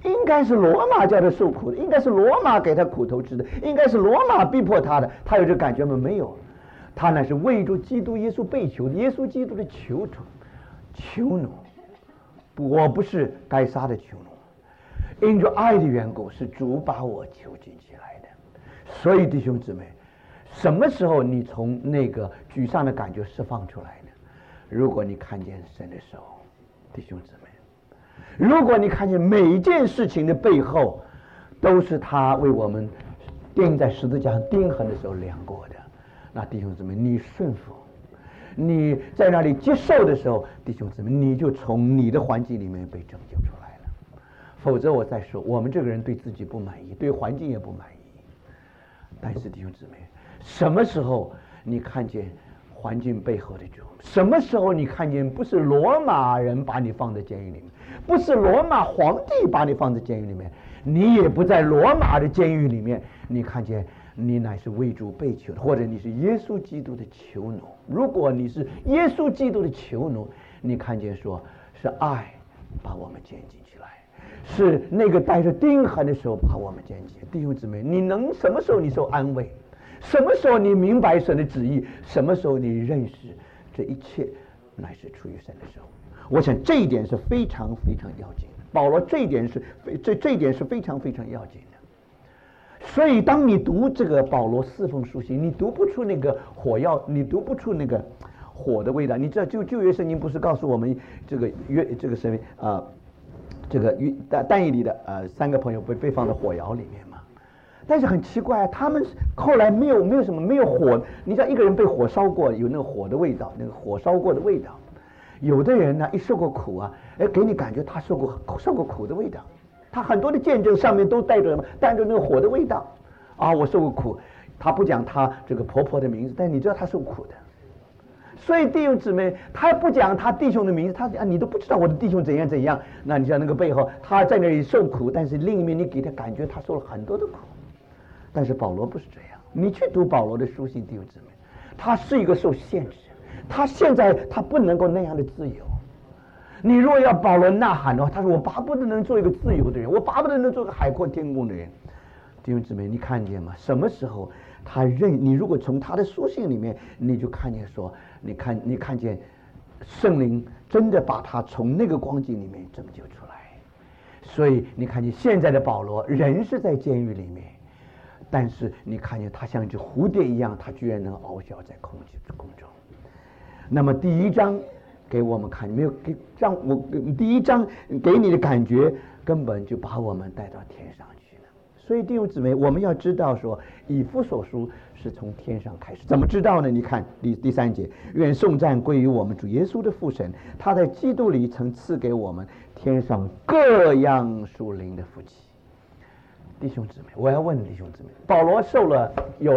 应该是罗马叫他受苦的，应该是罗马给他苦头吃的，应该是罗马逼迫他的，他有这感觉吗？没有，他乃是为着基督耶稣被囚的，耶稣基督的囚徒、囚奴。我不是该杀的囚奴，因着爱的缘故，是主把我囚禁起来的。所以弟兄姊妹，什么时候你从那个沮丧的感觉释放出来呢？如果你看见神的手，弟兄姊妹，如果你看见每一件事情的背后都是他为我们钉在十字架上钉痕的时候量过的，那弟兄姊妹，你顺服，你在那里接受的时候，弟兄姊妹，你就从你的环境里面被拯救出来了。否则我再说，我们这个人对自己不满意，对环境也不满意。但是弟兄姊妹，什么时候你看见环境背后的主？什么时候你看见不是罗马人把你放在监狱里面，不是罗马皇帝把你放在监狱里面，你也不在罗马的监狱里面，你看见你乃是为主被囚的，或者你是耶稣基督的囚奴。如果你是耶稣基督的囚奴，你看见说是爱把我们监禁起来，是那个带着钉痕的时候把我们监禁。弟兄姊妹，你能什么时候你受安慰？什么时候你明白神的旨意？什么时候你认识这一切乃是出于神的时候？我想这一点是非常非常要紧的。保罗这一点是非常非常要紧的。所以当你读这个保罗4封书信，你读不出那个火药，你读不出那个火的味道。你知道旧约圣经不是告诉我们这个谁这个但以理的3个朋友被放在火窑里面吗？但是很奇怪，他们后来没有火。你知道一个人被火烧过，有那个火的味道，那个火烧过的味道。有的人呢，一受过苦啊，给你感觉他受过苦的味道。他很多的见证上面都带着什么？带着那个火的味道啊！我受过苦。他不讲他这个婆婆的名字，但你知道他受苦的。所以弟兄姊妹，他不讲他弟兄的名字，你都不知道我的弟兄怎样怎样。那你知道那个背后，他在那里受苦，但是另一面你给他感觉他受了很多的苦。但是保罗不是这样，你去读保罗的书信，弟兄姊妹，他是一个受限制，他现在他不能够那样的自由。你若要保罗呐喊的话，他说我巴不得能做一个自由的人，我巴不得能做个海阔天空的人。弟兄姊妹，你看见吗？什么时候你如果从他的书信里面，你就看见说，你看见圣灵真的把他从那个光景里面拯救出来。所以你看见现在的保罗人是在监狱里面，但是你看见他像一只蝴蝶一样，他居然能翱翔在空中。那么第1章给我们看，没有第1章给你的感觉根本就把我们带到天上去了。所以弟兄姊妹，我们要知道说，以弗所书是从天上开始。怎么知道呢？你看第3节，愿颂赞归于我们主耶稣的父神，他在基督里曾赐给我们天上各样属灵的福气。弟兄姊妹，我要问弟兄姊妹，保罗有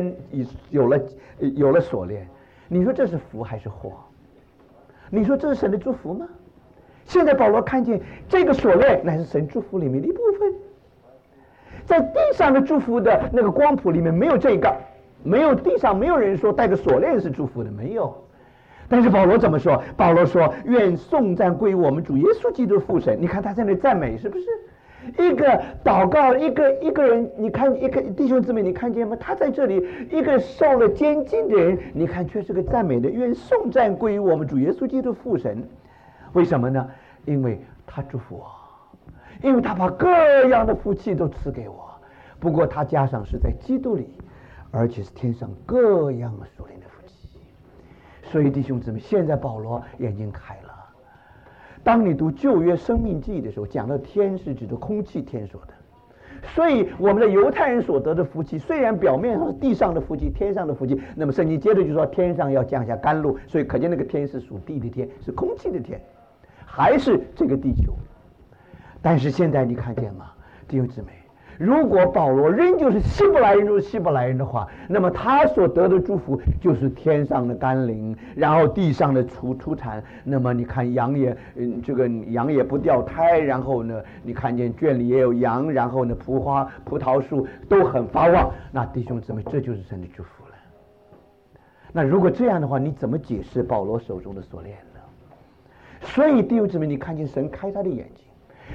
了锁链，你说这是福还是祸？你说这是神的祝福吗？现在保罗看见这个锁链乃是神祝福里面的一部分，在地上的祝福的那个光谱里面没有这个，没有地上没有人说带着锁链是祝福的，没有。但是保罗怎么说？保罗说愿颂赞归于我们主耶稣基督父神。你看他在那里赞美，是不是一个祷告？一个人，你看一个弟兄姊妹，你看见吗？他在这里一个受了监禁的人，你看却是个赞美的，愿颂赞归于我们主耶稣基督父神。为什么呢？因为他祝福我，因为他把各样的福气都赐给我。不过他加上是在基督里，而且是天上各样属灵的福气。所以弟兄姊妹，现在保罗眼睛开了。当你读旧约生命记的时候，讲到天是指的空气天所的，所以我们的犹太人所得的福气，虽然表面上是地上的福气，天上的福气，那么圣经接着就说天上要降下甘露，所以可见那个天是属地的天，是空气的天，还是这个地球。但是现在你看见吗，弟兄姊妹，如果保罗仍旧是希伯来人，就是希伯来人的话，那么他所得的祝福就是天上的甘霖，然后地上的出产。那么你看羊也不掉胎，然后呢，你看见圈里也有羊，然后呢，葡萄树都很发旺。那弟兄姊妹，这就是神的祝福了。那如果这样的话，你怎么解释保罗手中的锁链呢？所以弟兄姊妹，你看见神开他的眼睛。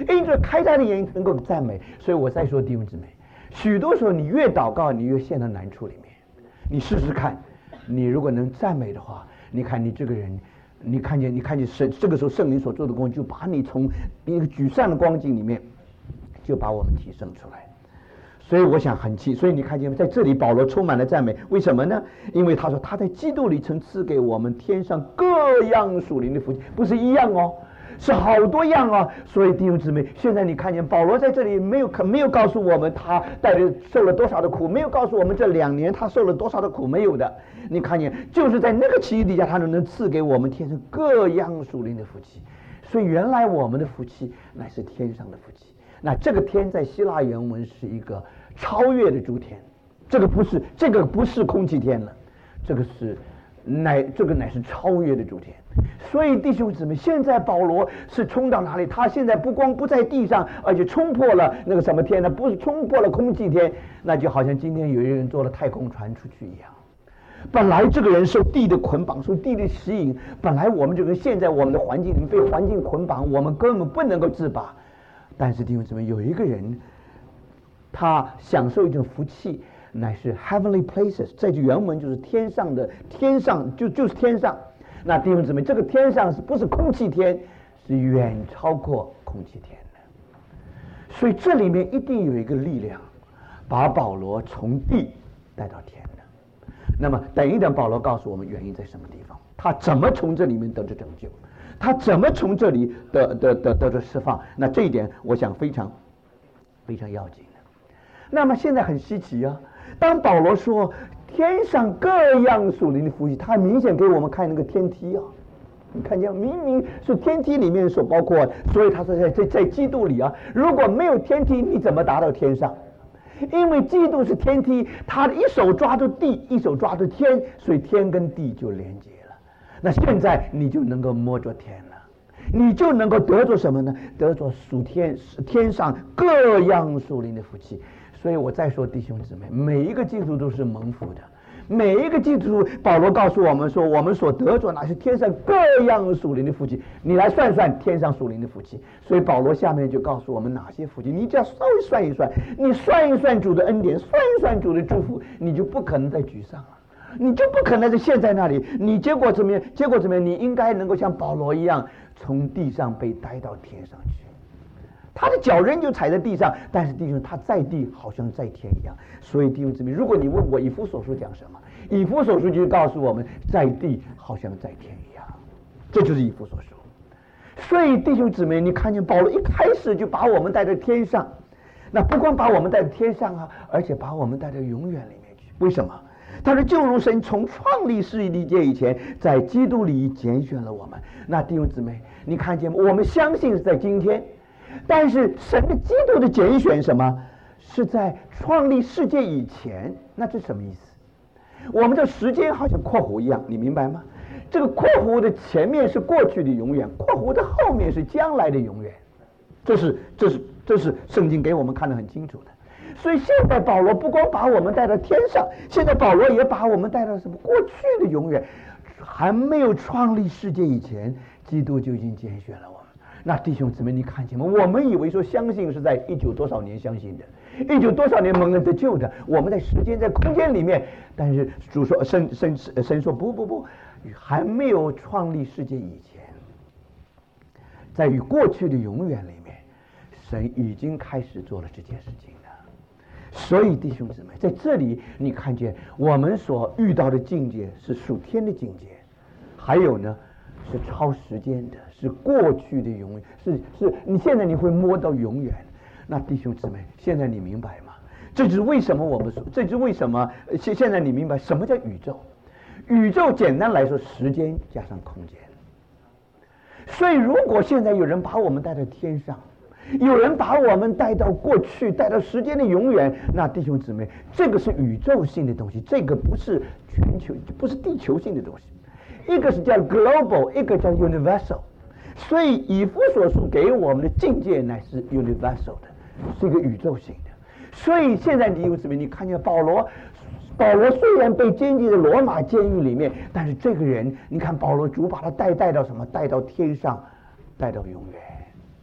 因着开他的眼能够赞美。所以我再说弟兄姊妹，许多时候你越祷告，你越陷到难处里面。你试试看，你如果能赞美的话，你看你这个人，你看见神这个时候圣灵所做的工，就把你从一个沮丧的光景里面，就把我们提升出来。所以我想很气，所以你看见在这里保罗充满了赞美，为什么呢？因为他说他在基督里曾赐给我们天上各样属灵的福气，不是一样哦，是好多样哦。所以弟兄姊妹，现在你看见保罗在这里没有告诉我们他带着受了多少的苦，没有告诉我们这2年他受了多少的苦，没有的。你看见就是在那个奇迹底下，他能赐给我们天上各样属灵的福气。所以原来我们的福气乃是天上的福气。那这个天在希腊原文是一个超越的诸天，这个不是空气天了，这个乃是超越的诸天。所以弟兄姊妹，现在保罗是冲到哪里？他现在不在地上，而且冲破了那个什么天呢？不是冲破了空气天，那就好像今天有一个人坐了太空船出去一样。本来这个人受地的捆绑，受地的吸引，本来我们这个现在我们的环境里面被环境捆绑，我们根本不能够自拔。但是弟兄姊妹，有一个人他享受一种福气，乃是 heavenly places， 在原文就是天上的，天上就是天上。那弟兄姊妹，这个天上是不是空气天，是远超过空气天的。所以这里面一定有一个力量把保罗从地带到天的。那么等一等，保罗告诉我们原因在什么地方，他怎么从这里面得着拯救，他怎么从这里得着释放。那这一点我想非常非常要紧的。那么现在很稀奇啊，当保罗说天上各样属灵的福气，他明显给我们看那个天梯啊，你看见明明是天梯里面所包括，所以他说在基督里啊，如果没有天梯，你怎么达到天上？因为基督是天梯，他的一手抓住地，一手抓住天，所以天跟地就连接了。那现在你就能够摸着天了，你就能够得着什么呢？得着属天上各样属灵的福气。所以我再说弟兄姊妹，每一个基督徒都是蒙福的，每一个基督徒，保罗告诉我们说，我们所得着那是天上各样属灵的福气。你来算算天上属灵的福气。所以保罗下面就告诉我们哪些福气，你只要稍微算一算，你算一算主的恩典，算一算主的祝福，你就不可能再沮丧了，你就不可能在陷在那里。你结果怎么样？你应该能够像保罗一样，从地上被带到天上去。他的脚仍旧踩在地上，但是弟兄他在地好像在天一样。所以弟兄姊妹，如果你问我以弗所书讲什么，以弗所书就告诉我们，在地好像在天一样，这就是以弗所书。所以弟兄姊妹，你看见保罗一开始就把我们带到天上，那不光把我们带到天上啊，而且把我们带到永远里面去。为什么？他说就如神从创立世界以前，在基督里拣选了我们。那弟兄姊妹，你看见吗？我们相信是在今天，但是神的基督的拣选什么？是在创立世界以前。那这什么意思？我们这时间好像括弧一样，你明白吗？这个括弧的前面是过去的永远，括弧的后面是将来的永远。这是圣经给我们看得很清楚的。所以现在保罗不光把我们带到天上，现在保罗也把我们带到什么？过去的永远。还没有创立世界以前，基督就已经拣选了我们。那弟兄姊妹，你看见吗？我们以为说相信是在19多少年相信的，19多少年蒙恩得救的，我们在时间在空间里面，但是主说神说不，还没有创立世界以前，在与过去的永远里面，神已经开始做了这件事情了。所以弟兄姊妹，在这里你看见我们所遇到的境界是属天的境界，还有呢是超时间的，是过去的永远，是你现在你会摸到永远。那弟兄姊妹，现在你明白吗？这就是为什么我们说，这就是为什么现在你明白什么叫宇宙？宇宙简单来说，时间加上空间。所以如果现在有人把我们带到天上，有人把我们带到过去，带到时间的永远，那弟兄姊妹，这个是宇宙性的东西，这个不是全球，不是地球性的东西。一个是叫 global， 一个叫 universal。所以以弗所书给我们的境界乃是 universal 的，是一个宇宙性的。所以现在弟兄姊妹，你看见保罗虽然被监禁在罗马监狱里面，但是这个人，你看保罗主把他带到什么？带到天上，带到永远。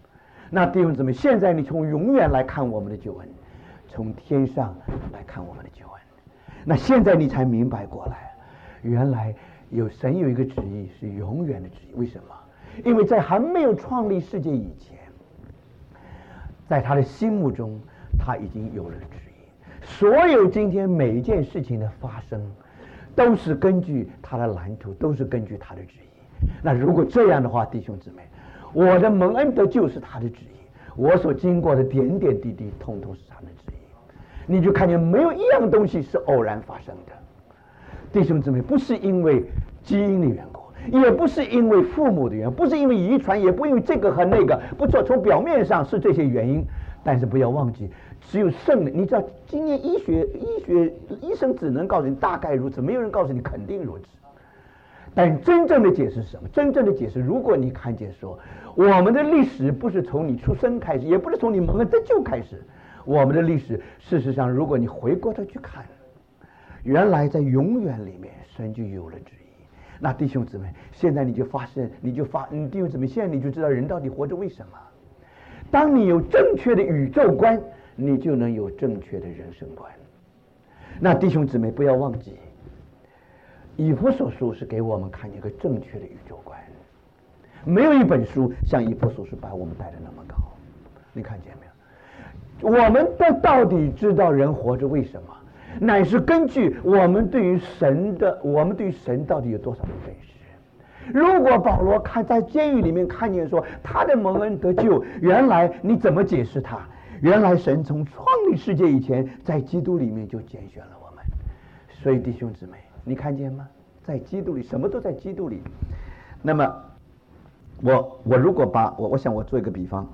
那弟兄姊妹，现在你从永远来看我们的救恩，从天上来看我们的救恩，那现在你才明白过来，原来神有一个旨意是永远的旨意。为什么？因为在还没有创立世界以前，在他的心目中他已经有了旨意。所有今天每一件事情的发生，都是根据他的蓝图，都是根据他的旨意。那如果这样的话，弟兄姊妹，我的蒙恩得救是他的旨意，我所经过的点点滴滴通通是他的旨意。你就看见没有一样东西是偶然发生的。弟兄姊妹，不是因为基因的缘故，也不是因为父母的缘故，不是因为遗传，也不因为这个和那个，不错，从表面上是这些原因，但是不要忘记，只有圣灵。你知道今天医生只能告诉你大概如此，没有人告诉你肯定如此。但真正的解释是什么？真正的解释，如果你看见说，我们的历史不是从你出生开始，也不是从你蒙恩得救开始，我们的历史，事实上，如果你回过头去看，原来在永远里面，神就有了旨意。那弟兄姊妹，现在你就发现，弟兄姊妹，现在你就知道人到底活着为什么。当你有正确的宇宙观，你就能有正确的人生观。那弟兄姊妹，不要忘记，以弗所书是给我们看见一个正确的宇宙观。没有一本书像以弗所书把我们带得那么高，你看见没有？我们到底知道人活着为什么，乃是根据我们对于神到底有多少的认识。如果保罗在监狱里面看见说他的蒙恩得救，原来你怎么解释他？原来神从创立世界以前，在基督里面就拣选了我们。所以弟兄姊妹，你看见吗？在基督里，什么都在基督里。那么我如果我想我做一个比方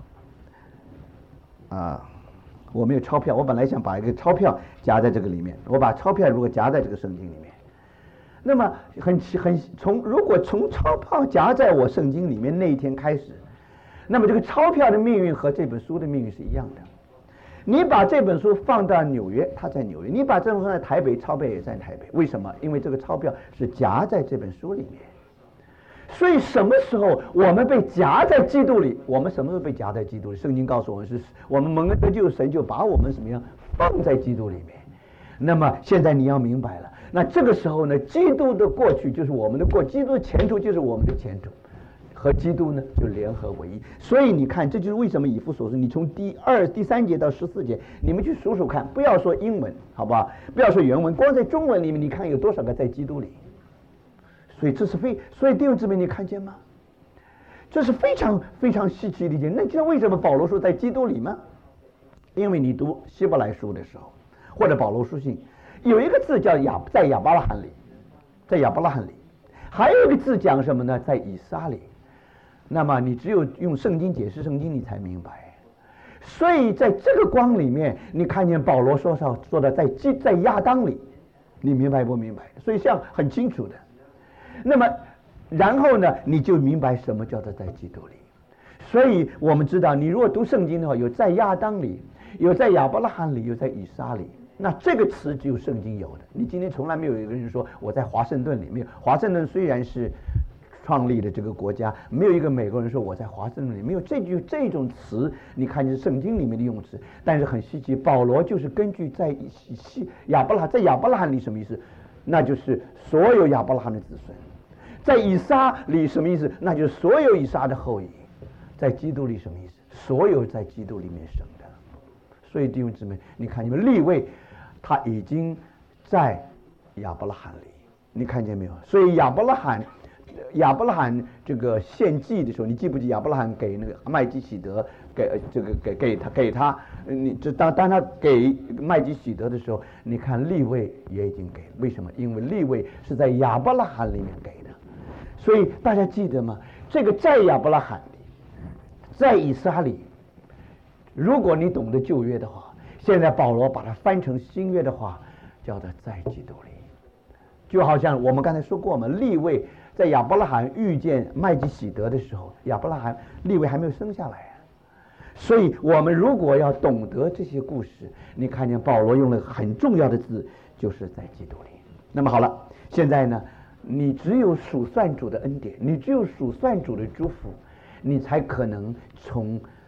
我没有钞票，我本来想把一个钞票夹在这个里面，我把钞票如果夹在这个圣经里面，那么如果从钞票夹在我圣经里面那一天开始，那么这个钞票的命运和这本书的命运是一样的。你把这本书放到纽约，它在纽约；你把这本书放在台北，钞票也在台北。为什么？因为这个钞票是夹在这本书里面。所以什么时候我们被夹在基督里？我们什么时候被夹在基督里？圣经告诉我们，是我们蒙恩得救，神就把我们什么样放在基督里面。那么现在你要明白了，那这个时候呢，基督的过去就是我们的过，基督的前途就是我们的前途，和基督呢就联合为一。所以你看，这就是为什么以弗所书，你从第3节到14节，你们去数数看，不要说英文，好不好？不要说原文，光在中文里面，你看有多少个在基督里？所以所以弟兄姊妹，你看见吗？这是非常非常稀奇的一件。那知道为什么保罗说在基督里吗？因为你读希伯来书的时候，或者保罗书信，有一个字叫在亚伯拉罕里，在亚伯拉罕里，还有一个字讲什么呢？在以撒里。那么你只有用圣经解释圣经，你才明白。所以在这个光里面，你看见保罗说的在亚当里，你明白不明白？所以这样很清楚的。那么然后呢，你就明白什么叫做在基督里。所以我们知道，你如果读圣经的话，有在亚当里，有在亚伯拉罕里，有在以撒里。那这个词只有圣经有的。你今天从来没有一个人说我在华盛顿里面。华盛顿虽然是创立的这个国家，没有一个美国人说我在华盛顿里，没有这种词。你看见圣经里面的用词，但是很稀奇，保罗就是根据在亚伯拉罕里什么意思？那就是所有亚伯拉罕的子孙。在以撒里什么意思？那就是所有以撒的后裔。在基督里什么意思？所有在基督里面生的。所以弟兄姊妹，你看你们利未，他已经在亚伯拉罕里，你看见没有？所以亚伯拉罕这个献祭的时候，你记不记亚伯拉罕给那个麦基洗德给他，你这当他给麦基洗德的时候，你看利未也已经给了。为什么？因为利未是在亚伯拉罕里面给的。所以大家记得吗？这个在亚伯拉罕里，在以撒里，如果你懂得旧约的话，现在保罗把它翻成新约的话，叫做在基督里。就好像我们刚才说过嘛，利未在亚伯拉罕遇见麦基洗德的时候，利未还没有生下来。所以我们如果要懂得这些故事，你看见保罗用了很重要的字，就是在基督里。那么好了，现在呢，你只有数算主的恩典，你只有数算主的祝福，你才可能从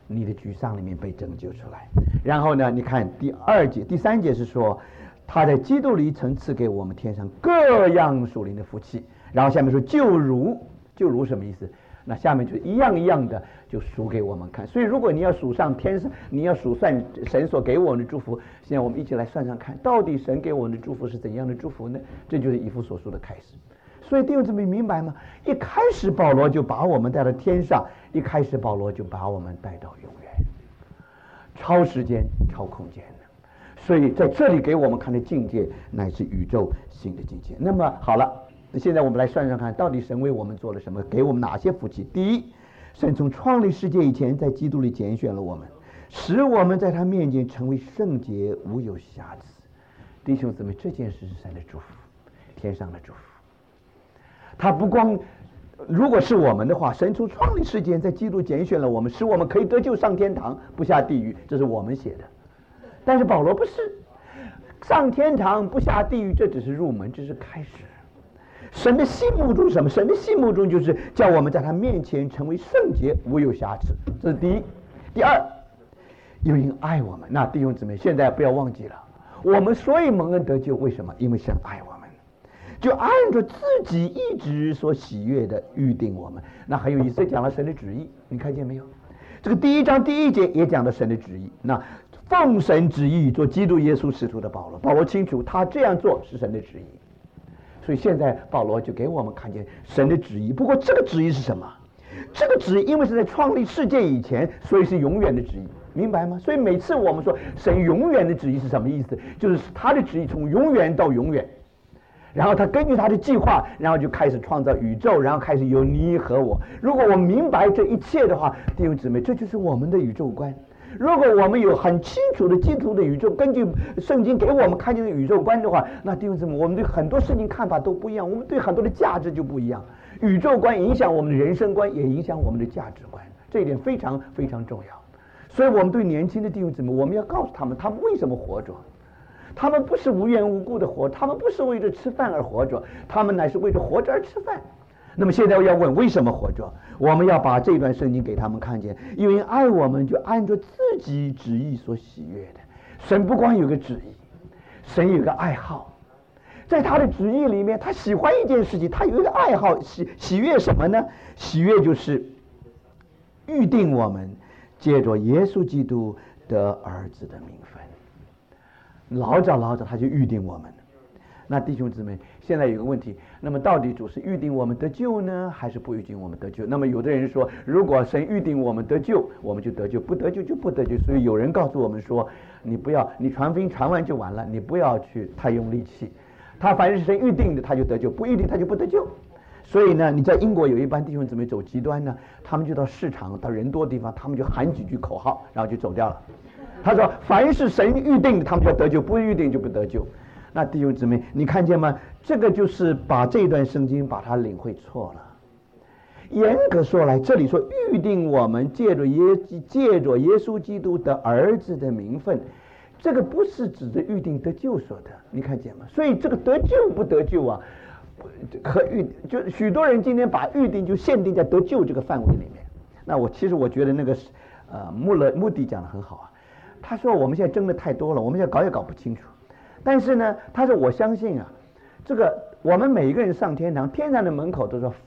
你的沮丧里面被拯救出来。然后呢，你看第2节、第3节是说，他在基督里曾赐给我们天上各样属灵的福气。然后下面说就如什么意思？那下面就一样一样的就数给我们看。所以如果你要数上天上，你要数算神所给我们的祝福，现在我们一起来算算看，到底神给我们的祝福是怎样的祝福呢？这就是以弗所书的开始。所以弟兄姊妹明白吗？一开始保罗就把我们带到天上，一开始保罗就把我们带到永远，超时间超空间的。所以在这里给我们看的境界乃是宇宙新的境界。那么好了，现在我们来算算看，到底神为我们做了什么，给我们哪些福气。第一，神从创立世界以前在基督里拣选了我们，使我们在他面前成为圣洁无有瑕疵。弟兄姊妹，这件事是神的祝福，天上的祝福。他不光，如果是我们的话，神从创立世界在基督拣选了我们，使我们可以得救上天堂不下地狱，这是我们写的。但是保罗不是，上天堂不下地狱这只是入门，这是开始。神的心目中是什么？神的心目中就是叫我们在他面前成为圣洁无有瑕疵，这是第一。第二，又因爱我们。那弟兄姊妹现在不要忘记了，我们所以蒙恩得救，为什么？因为神爱我们，就按照自己一直所喜悦的预定我们。那很有意思，讲了神的旨意，你看见没有？这个第1章第1节也讲了神的旨意。那奉神旨意做基督耶稣使徒的保罗清楚他这样做是神的旨意。所以现在保罗就给我们看见神的旨意。不过这个旨意是什么？这个旨意因为是在创立世界以前，所以是永远的旨意，明白吗？所以每次我们说神永远的旨意是什么意思？就是他的旨意从永远到永远，然后他根据他的计划，然后就开始创造宇宙，然后开始有你和我。如果我们明白这一切的话，弟兄姊妹，这就是我们的宇宙观。如果我们有很清楚的基督的宇宙，根据圣经给我们看见的宇宙观的话，那弟兄姊妹，我们对很多事情看法都不一样，我们对很多的价值就不一样。宇宙观影响我们的人生观，也影响我们的价值观，这一点非常非常重要。所以我们对年轻的弟兄姊妹，我们要告诉他们，他们为什么活着？他们不是无缘无故的活，他们不是为着吃饭而活着，他们乃是为着活着而吃饭。那么现在我要问，为什么活着？我们要把这段圣经给他们看见，因为爱我们就按照自己旨意所喜悦的。神不光有个旨意，神有个爱好，在他的旨意里面，他喜欢一件事情，他有一个爱好，喜悦什么呢？喜悦就是预定我们借着耶稣基督得儿子的名分。老早他就预定我们。那弟兄姊妹，现在有个问题，那么到底主是预定我们得救呢，还是不预定我们得救？那么有的人说，如果神预定我们得救，我们就得救，不得救就不得救。所以有人告诉我们说，你传福音传完就完了，你不要去太用力气。他凡是神预定的，他就得救；不预定他就不得救。所以呢，你在英国有一班弟兄姊妹走极端呢，他们就到市场到人多的地方，他们就喊几句口号，然后就走掉了。他说，凡是神预定的，他们就要得救；不预定就不得救。那弟兄姊妹，你看见吗？这个就是把这段圣经把它领会错了。严格说来，这里说预定我们借着耶稣基督的儿子的名分，这个不是指着预定得救说的，你看见吗？所以这个得救不得救啊，和就许多人今天把预定就限定在得救这个范围里面。那其实我觉得那个穆迪讲的很好啊，他说我们现在争的太多了，我们现在搞也搞不清楚。但是呢，他说我相信啊，这个我们每一个人上天堂，天堂的门口都说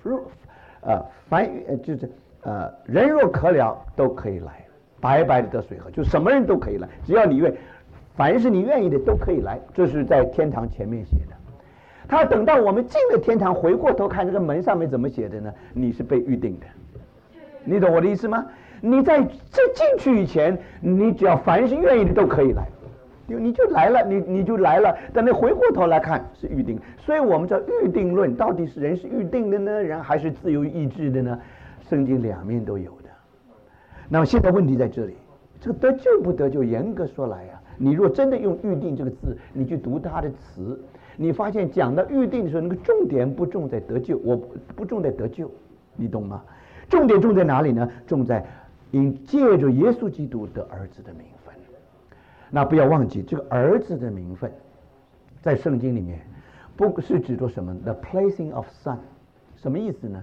人若可了都可以来，白白的得水喝，就什么人都可以来，只要你愿，凡是你愿意的都可以来，这是在天堂前面写的。他等到我们进了天堂，回过头看这个门上面怎么写的呢？你是被预定的，你懂我的意思吗？你在这进去以前，你只要凡是愿意的都可以来。你就来了，你就来了，但你回过头来看是预定。所以我们叫预定论，到底是人是预定的呢，人还是自由意志的呢？圣经两面都有的。那么现在问题在这里，这个得救不得救，严格说来啊，你若真的用预定这个字，你去读它的词，你发现讲到预定的时候，那个重点不重在得救，我不重在得救，你懂吗？重点重在哪里呢？重在借着耶稣基督的儿子的名分。那不要忘记，这个儿子的名分在圣经里面不是指着什么 the placing of son， 什么意思呢？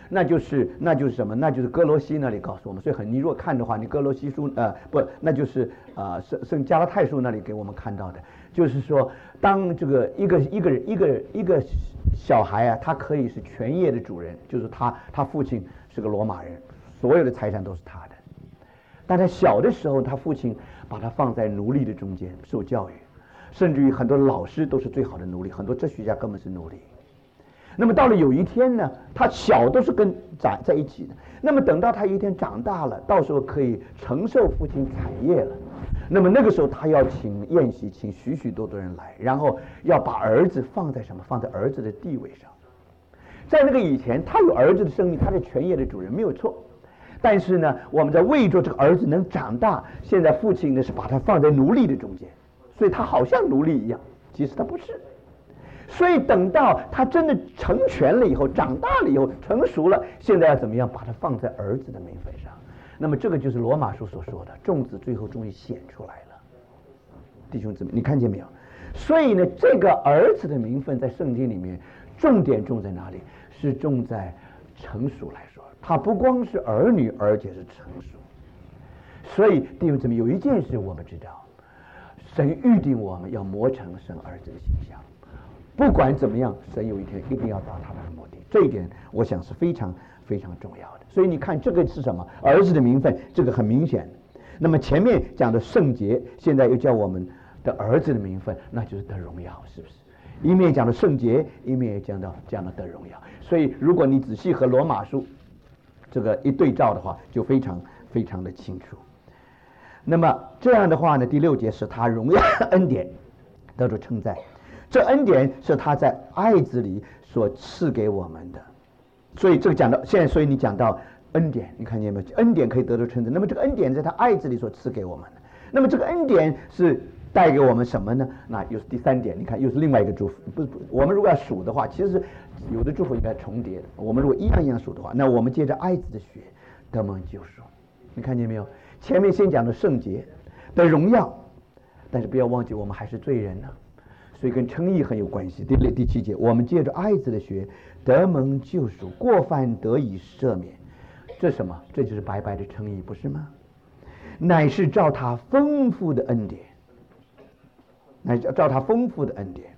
那就是什么？那就是哥罗西那里告诉我们。所以你如果看的话，你哥罗西书不，那就是圣加拉太书那里给我们看到的，就是说，当这个一个小孩啊，他可以是全业的主人，就是他父亲是个罗马人，所有的财产都是他的。但他小的时候，他父亲把他放在奴隶的中间受教育，甚至于很多老师都是最好的奴隶，很多哲学家根本是奴隶。那么到了有一天呢，他小都是跟在一起的。那么等到他有一天长大了，到时候可以承受父亲产业了，那么那个时候他要请宴席，请许许多多人来，然后要把儿子放在什么？放在儿子的地位上。在那个以前，他有儿子的生命，他是全业的主人，没有错。但是呢，我们在为着这个儿子能长大，现在父亲呢是把他放在奴隶的中间，所以他好像奴隶一样，其实他不是。所以等到他真的成全了以后，长大了以后，成熟了，现在要怎么样把他放在儿子的名分上？那么这个就是罗马书所说的，众子最后终于显出来了。弟兄姊妹，你看见没有？所以呢，这个儿子的名分在圣经里面，重点重在哪里？是重在成熟来说。他不光是儿女，而且是成熟。所以弟兄姊妹，有一件事我们知道，神预定我们要磨成神儿子的形象。不管怎么样，神有一天一定要达他的目的，这一点我想是非常非常重要的。所以你看，这个是什么？儿子的名分，这个很明显。那么前面讲的圣洁，现在又叫我们的儿子的名分，那就是得荣耀，是不是？一面讲的圣洁，一面也讲到得荣耀。所以如果你仔细和罗马书这个一对照的话，就非常非常的清楚。那么这样的话呢，第6节是他荣耀恩典得着称赞，这恩典是他在爱子里所赐给我们的。所以这个讲到现在，所以你讲到恩典，你看见没有？恩典可以得着称赞。那么这个恩典在他爱子里所赐给我们的，那么这个恩典是带给我们什么呢？那又是第3点，你看又是另外一个祝福。不是，我们如果要数的话，其实有的祝福应该重叠的。我们如果一样一样数的话，那我们借着爱子的血得蒙救赎。你看见没有？前面先讲的圣洁的荣耀，但是不要忘记我们还是罪人呢，所以跟称义很有关系。第7节，我们借着爱子的血得蒙救赎，过犯得以赦免。这什么？这就是白白的称义，不是吗？乃是照他丰富的恩典，乃是照他丰富的恩典。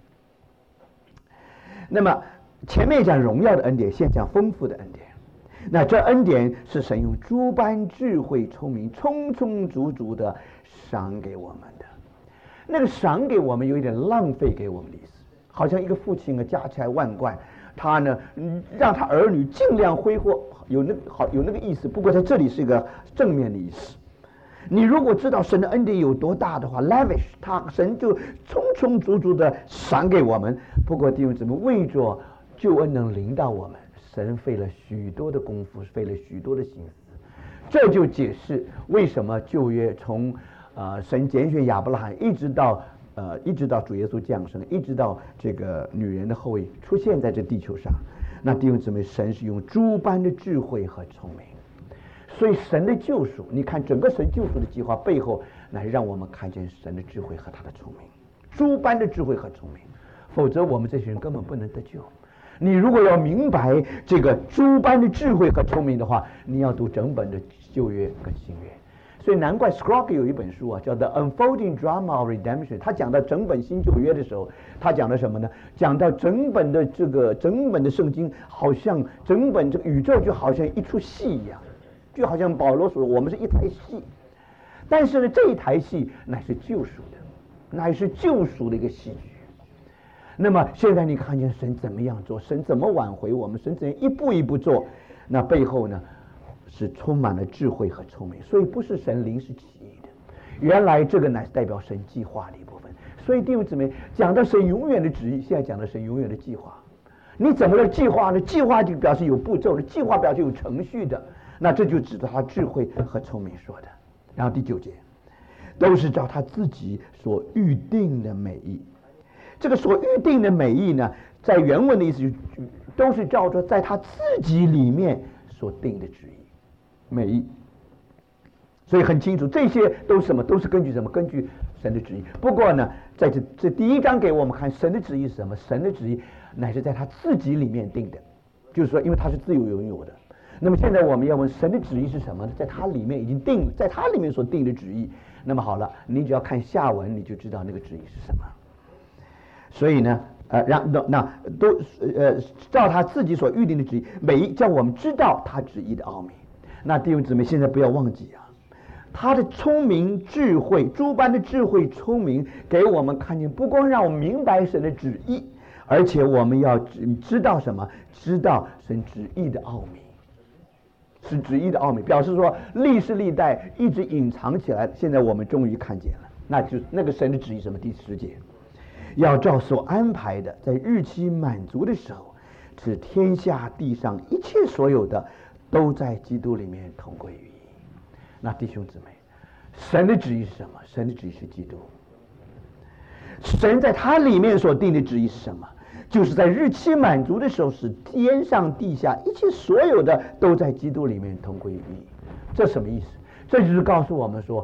那么前面讲荣耀的恩典，现在讲丰富的恩典。那这恩典是神用诸般智慧聪明充充足足的赏给我们的。那个赏给我们有一点浪费给我们的意思，好像一个父亲啊家财万贯，他呢让他儿女尽量挥霍，有那个意思。不过在这里是一个正面的意思。你如果知道神的恩典有多大的话 ，lavish， 神就充充足足的赏给我们。不过弟兄姊妹，为着救恩能临到我们，神费了许多的功夫，费了许多的心思。这就解释为什么旧约从神拣选亚伯拉罕一直到主耶稣降生，一直到这个女人的后裔出现在这地球上，那弟兄姊妹，神是用诸般的智慧和聪明。所以神的救赎，你看整个神救赎的计划背后，乃让我们看见神的智慧和他的聪明，诸般的智慧和聪明，否则我们这些人根本不能得救。你如果要明白这个诸般的智慧和聪明的话，你要读整本的旧约跟新约。所以难怪 Scroggie 有一本书啊，叫 The Unfolding Drama of Redemption。他讲到整本新旧约的时候，他讲的什么呢？讲到整本的圣经，好像整本这个宇宙就好像一出戏一样。就好像保罗说，我们是一台戏，但是呢，这一台戏乃是救赎的，乃是救赎的一个戏剧。那么现在你看见神怎么样做，神怎么挽回我们，神怎样一步一步做，那背后呢是充满了智慧和聪明。所以不是神临时起意的，原来这个乃是代表神计划的一部分。所以弟兄姊妹，讲到神永远的旨意，现在讲的神永远的计划。你怎么个计划呢？计划就表示有步骤的，计划表示有程序的。那这就指着他智慧和聪明说的。然后第9节，都是照他自己所预定的美意。这个所预定的美意呢，在原文的意思就都是照着在他自己里面所定的旨意，美意。所以很清楚，这些都是什么？都是根据什么？根据神的旨意。不过呢，在这第1章给我们看神的旨意是什么？神的旨意乃是在他自己里面定的。 就是说，因为他是自由拥有的。那么现在我们要问神的旨意是什么呢？在他里面已经定了，在他里面所定的旨意。那么好了，你只要看下文，你就知道那个旨意是什么。所以呢，照他自己所预定的旨意，叫我们知道他旨意的奥秘。那弟兄姊妹，现在不要忘记啊，他的聪明智慧，诸般的智慧聪明，给我们看见，不光让我们明白神的旨意，而且我们要知道什么？知道神旨意的奥秘。是旨意的奥秘，表示说历世历代一直隐藏起来，现在我们终于看见了。那就那个神的旨意什么？第10节，要照所安排的，在日期满足的时候，使天下地上一切所有的都在基督里面同归于一。那弟兄姊妹，神的旨意是什么？神的旨意是基督。神在他里面所定的旨意是什么？就是在日期满足的时候，使天上地下一切所有的都在基督里面同归于一。这什么意思？这就是告诉我们说，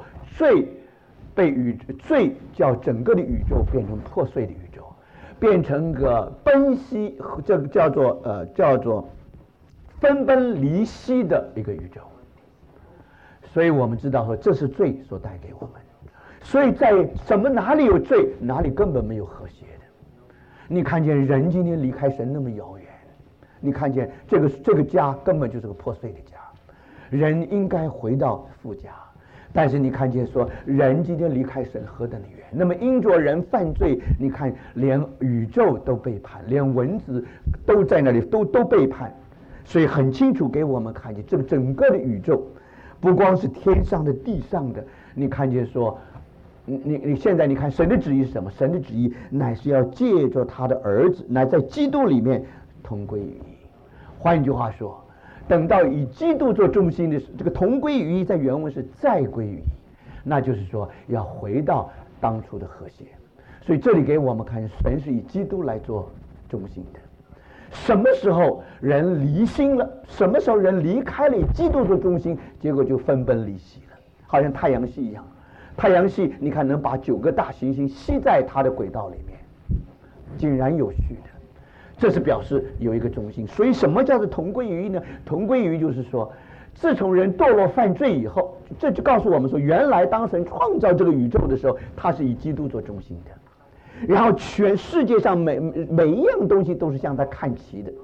罪叫整个的宇宙变成破碎的宇宙，变成个奔析，这个叫做分崩离析的一个宇宙。所以我们知道说，这是罪所带给我们。所以在哪里有罪，哪里根本没有和谐。你看见人今天离开神那么遥远，你看见这个家根本就是个破碎的家，人应该回到父家，但是你看见说人今天离开神何等的远。那么因着人犯罪，你看连宇宙都背叛，连蚊子都在那里都背叛，所以很清楚给我们看见这个整个的宇宙，不光是天上的地上的，你看见说你现在你看神的旨意是什么？神的旨意乃是要借着他的儿子，乃在基督里面同归于一。换一句话说，等到以基督做中心的这个同归于一，在原文是再归于一，那就是说要回到当初的和谐。所以这里给我们看，神是以基督来做中心的。什么时候人离心了？什么时候人离开了以基督做中心，结果就分崩离析了，好像太阳系一样。太阳系你看能把9个大行星吸在它的轨道里面，井然有序的，这是表示有一个中心。所以什么叫做同归于一呢？同归于一就是说，自从人堕落犯罪以后，这就告诉我们说，原来当神创造这个宇宙的时候，他是以基督做中心的，然后全世界上每一样东西都是向他看齐的，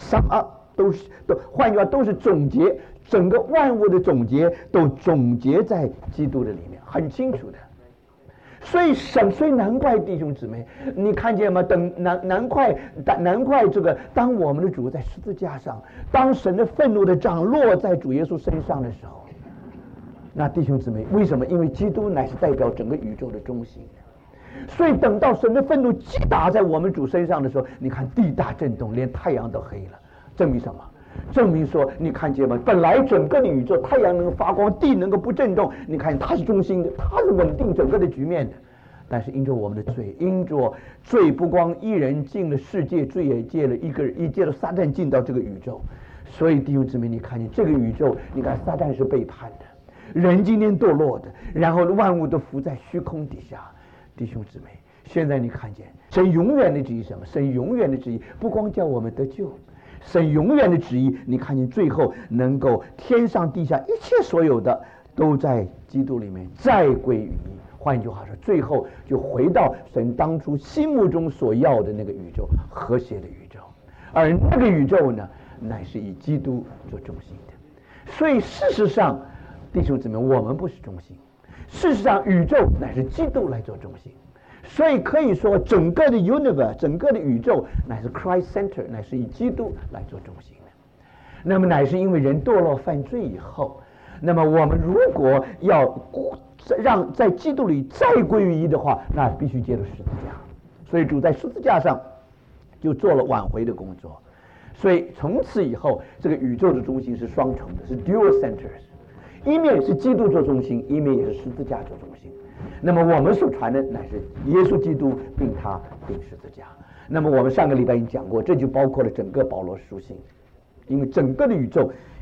换句话都是总结，整个万物的总结都总结在基督的里面，很清楚的。所以难怪弟兄姊妹，你看见吗？难怪这个，当我们的主在十字架上，当神的愤怒的杖落在主耶稣身上的时候，那弟兄姊妹，为什么？因为基督乃是代表整个宇宙的中心。所以等到神的愤怒击打在我们主身上的时候，你看地大震动，连太阳都黑了。证明什么？证明说，你看见吗？本来整个的宇宙，太阳能够发光，地能够不震动，你看它是中心的，它是稳定整个的局面的。但是因着我们的罪，因着罪不光一人进了世界，罪也借了撒旦进到这个宇宙。所以弟兄姊妹，你看见这个宇宙，你看撒旦是背叛的，人今天堕落的，然后万物都伏在虚空底下。弟兄姊妹，现在你看见神永远的旨意什么？神永远的旨意不光叫我们得救，神永远的旨意，你看见最后能够天上地下一切所有的都在基督里面再归于一。换一句话说，最后就回到神当初心目中所要的那个宇宙，和谐的宇宙。而那个宇宙呢，乃是以基督做中心的。所以事实上，弟兄姊妹，我们不是中心，事实上宇宙乃是基督来做中心。所以可以说，整个的 universe， 整个的宇宙乃是 Christ Center， 乃是以基督来做中心的。那么乃是因为人堕落犯罪以后，那么我们如果要让在基督里再归于一的话，那必须借着十字架。所以主在十字架上就做了挽回的工作。所以从此以后，这个宇宙的中心是双重的，是 dual centers， 一面是基督做中心，一面也是十字架做中心。那么我们所传的乃是耶稣基督并他并十字架。那么我们上个礼拜已经讲过，这就包括了整个保罗书信，因为整个的宇宙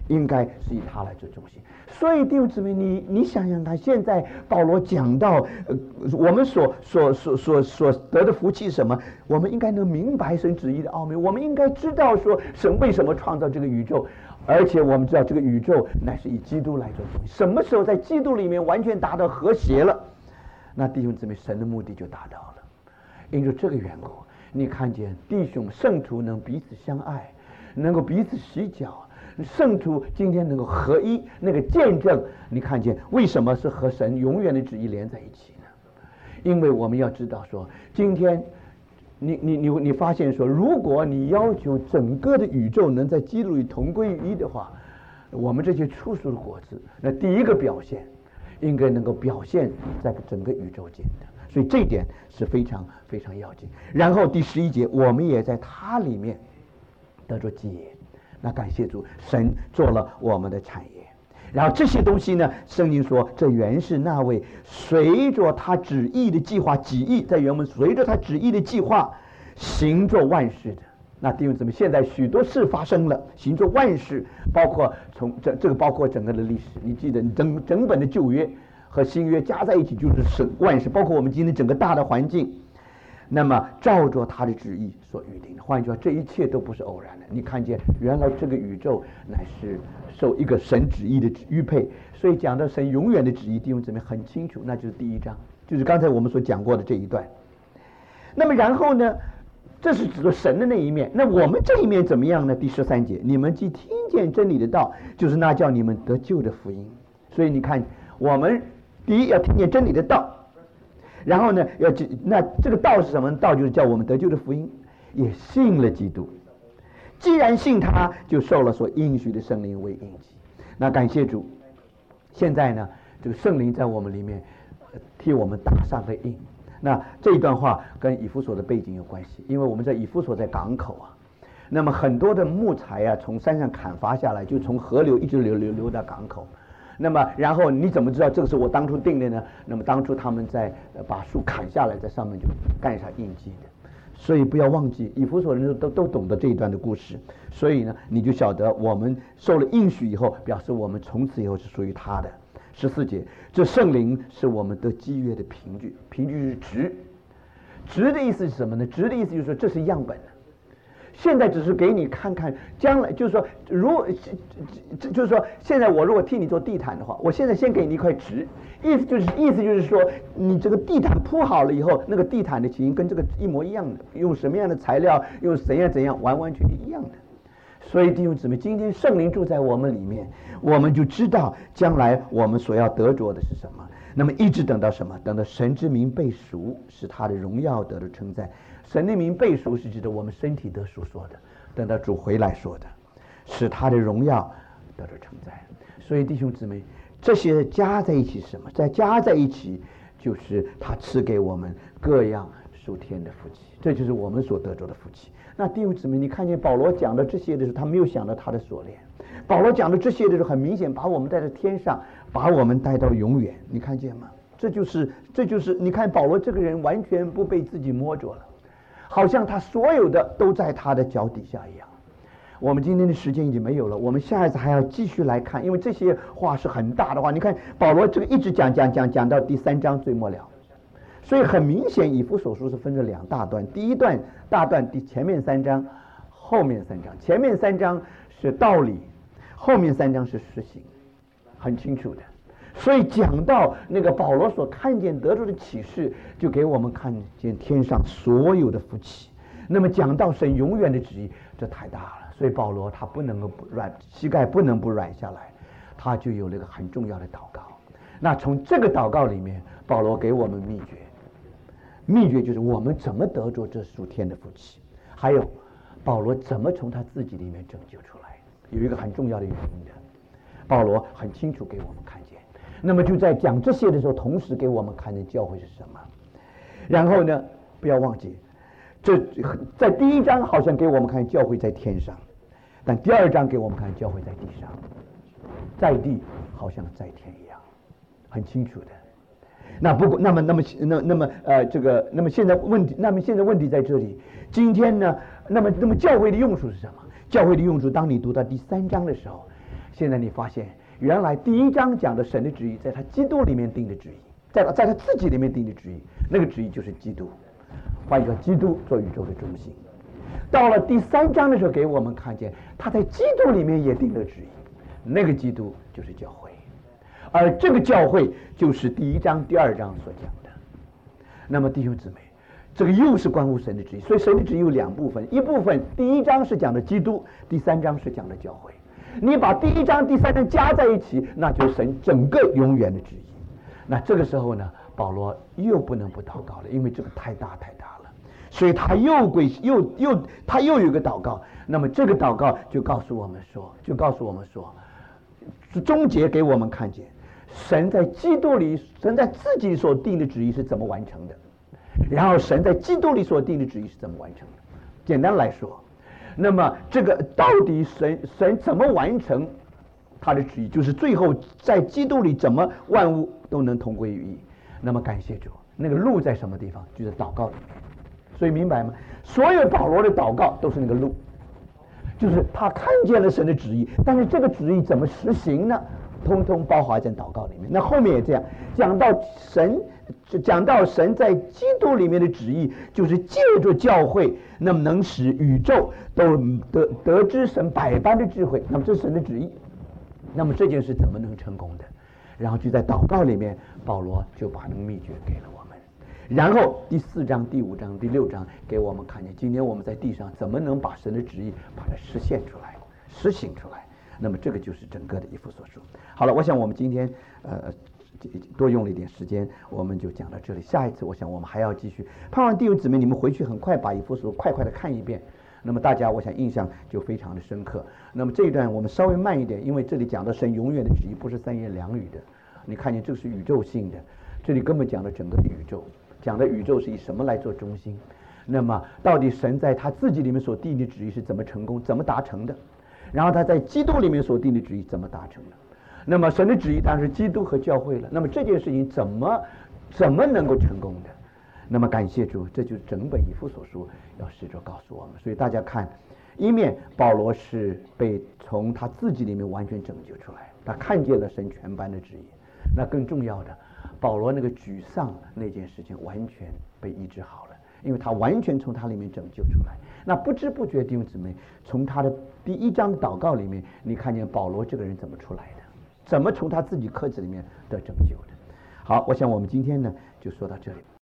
应该是以他来做中心。所以弟兄姊妹，你想想看，现在保罗讲到我们所得的福气是什么？我们应该能明白神旨意的奥秘，我们应该知道说神为什么创造这个宇宙，而且我们知道这个宇宙乃是以基督来做中心。什么时候在基督里面完全达到和谐了，那弟兄姊妹，神的目的就达到了。因着这个缘故，你看见弟兄圣徒能彼此相爱，能够彼此洗脚，圣徒今天能够合一，那个见证，你看见为什么是和神永远的旨意连在一起呢？因为我们要知道说，今天你发现说，如果你要求整个的宇宙能在基督里同归于一的话，我们这些初熟的果子，那第一个表现应该能够表现在整个宇宙间的，所以这一点是非常非常要紧。然后第11节，我们也在他里面得着基业。那感谢主，神做了我们的产业。然后这些东西呢，圣经说这原是那位随着他旨意的计划，己意在原文随着他旨意的计划行做万事的。那弟兄姊妹，现在许多事发生了，行做万事，包括从这个包括整个的历史，你记得整本的旧约和新约加在一起就是万事，包括我们今天整个大的环境，那么照着他的旨意所预定的。换句话，这一切都不是偶然的。你看见原来这个宇宙乃是受一个神旨意的预配，所以讲到神永远的旨意，弟兄姊妹很清楚，那就是第1章，就是刚才我们所讲过的这一段。那么然后呢，这是指着神的那一面。那我们这一面怎么样呢？第13节，你们既听见真理的道，就是那叫你们得救的福音。所以你看，我们第一要听见真理的道，然后呢，那这个道是什么？道就是叫我们得救的福音，也信了基督。既然信他，就受了所应许的圣灵为印记。那感谢主，现在呢，这个圣灵在我们里面替我们打上了印。那这一段话跟以弗所的背景有关系，因为我们在以弗所在港口啊，那么很多的木材啊从山上砍伐下来，就从河流一直流到港口。那么然后你怎么知道这个是我当初定的呢？那么当初他们在把树砍下来，在上面就盖上印记的。所以不要忘记，以弗所人都懂得这一段的故事。所以呢，你就晓得我们受了应许以后，表示我们从此以后是属于他的。14节，这圣灵是我们得基业的凭据，凭据是值。值的意思是什么呢？值的意思就是说这是样本。现在只是给你看看，将来就是说，就是说，现在我如果替你做地毯的话，我现在先给你一块纸，意思就是说，你这个地毯铺好了以后，那个地毯的情形跟这个一模一样的，用什么样的材料，用怎样，完完全全一样的。所以弟兄姊妹，今天圣灵住在我们里面，我们就知道将来我们所要得着的是什么。那么一直等到什么？等到神之名被赎，使他的荣耀得了称赞。神的名被赎是指的我们身体得赎说的，等到主回来说的，使他的荣耀得了称赞。所以弟兄姊妹，这些加在一起是什么？再加在一起就是他赐给我们各样属天的福气，这就是我们所得着的福气。那弟兄姊妹，你看见保罗讲的这些的时候，他没有想到他的锁链。保罗讲的这些的时候，很明显把我们带到天上，把我们带到永远。你看见吗？这就是你看保罗这个人完全不被自己摸着了，好像他所有的都在他的脚底下一样。我们今天的时间已经没有了，我们下一次还要继续来看，因为这些话是很大的话。你看保罗这个一直讲到第3章最末了，所以很明显以弗所书是分成2大段，第一段大段前面3章，后面3章。前面3章是道理，后面3章是实行，很清楚的。所以讲到那个保罗所看见得着的启示，就给我们看见天上所有的福气。那么讲到神永远的旨意，这太大了。所以保罗他不能够不软，膝盖不能不软下来，他就有了一个很重要的祷告。那从这个祷告里面，保罗给我们秘诀就是我们怎么得着这属天的福气，还有保罗怎么从他自己里面拯救出来，有一个很重要的原因的。保罗很清楚给我们看见。那么就在讲这些的时候，同时给我们看见教会是什么。然后呢，不要忘记，这在第1章好像给我们看教会在天上，但第2章给我们看教会在地上，在地好像在天一样，很清楚的。那不过，那么现在问题在这里。今天呢，那么教会的用处是什么？教会的用处，当你读到第3章的时候， 现在你发现，原来第1章讲的神的旨意，在他基督里面定的旨意，在他自己里面定的旨意，那个旨意就是基督。换句话说，基督做宇宙的中心。到了第3章的时候，给我们看见他在基督里面也定了旨意，那个基督就是教会，而这个教会就是第1章、第2章所讲的。那么弟兄姊妹，这个又是关乎神的旨意，所以神的旨意有2部分，一部分第1章是讲的基督，第3章是讲的教会。你把第1章、第3章加在一起，那就是神整个永远的旨意。那这个时候呢，保罗又不能不祷告了，因为这个太大了，所以他又有一个祷告。那么这个祷告就告诉我们说，终结给我们看见神在基督里，神在自己所定的旨意是怎么完成的，然后神在基督里所定的旨意是怎么完成的。简单来说，那么这个到底神怎么完成他的旨意，就是最后在基督里怎么万物都能同归于一。那么感谢主，那个路在什么地方？就在祷告里面。所以明白吗？所有保罗的祷告都是那个路，就是他看见了神的旨意，但是这个旨意怎么实行呢？通通包含在祷告里面。那后面也这样讲到神在基督里面的旨意，就是借着教会，那么能使宇宙都得知神百般的智慧。那么这是神的旨意，那么这件事怎么能成功的？然后就在祷告里面，保罗就把那个秘诀给了我们。然后第4章、第5章、第6章给我们看见，今天我们在地上怎么能把神的旨意把它实现出来、实行出来。那么这个就是整个的以弗所书。好了，我想我们今天多用了一点时间，我们就讲到这里。下一次我想我们还要继续。盼望弟兄姊妹你们回去很快把以弗所书快的看一遍。那么大家我想印象就非常的深刻。那么这一段我们稍微慢一点，因为这里讲的神永远的旨意不是3言2语的。你看见这是宇宙性的，这里根本讲的整个的宇宙，讲的宇宙是以什么来做中心。那么到底神在他自己里面所定的旨意是怎么成功、怎么达成的？然后他在基督里面所定的旨意怎么达成的？那么神的旨意当然是基督和教会了。那么这件事情怎么能够成功的？那么感谢主，这就是整本以弗所书要试着告诉我们。所以大家看，一面保罗是被从他自己里面完全拯救出来，他看见了神全般的旨意。那更重要的，保罗那个沮丧那件事情完全被医治好了，因为他完全从他里面拯救出来。那不知不觉弟兄姊妹，从他的第1章祷告里面，你看见保罗这个人怎么出来的，怎么从他自己课子里面得拯救的。好，我想我们今天呢就说到这里。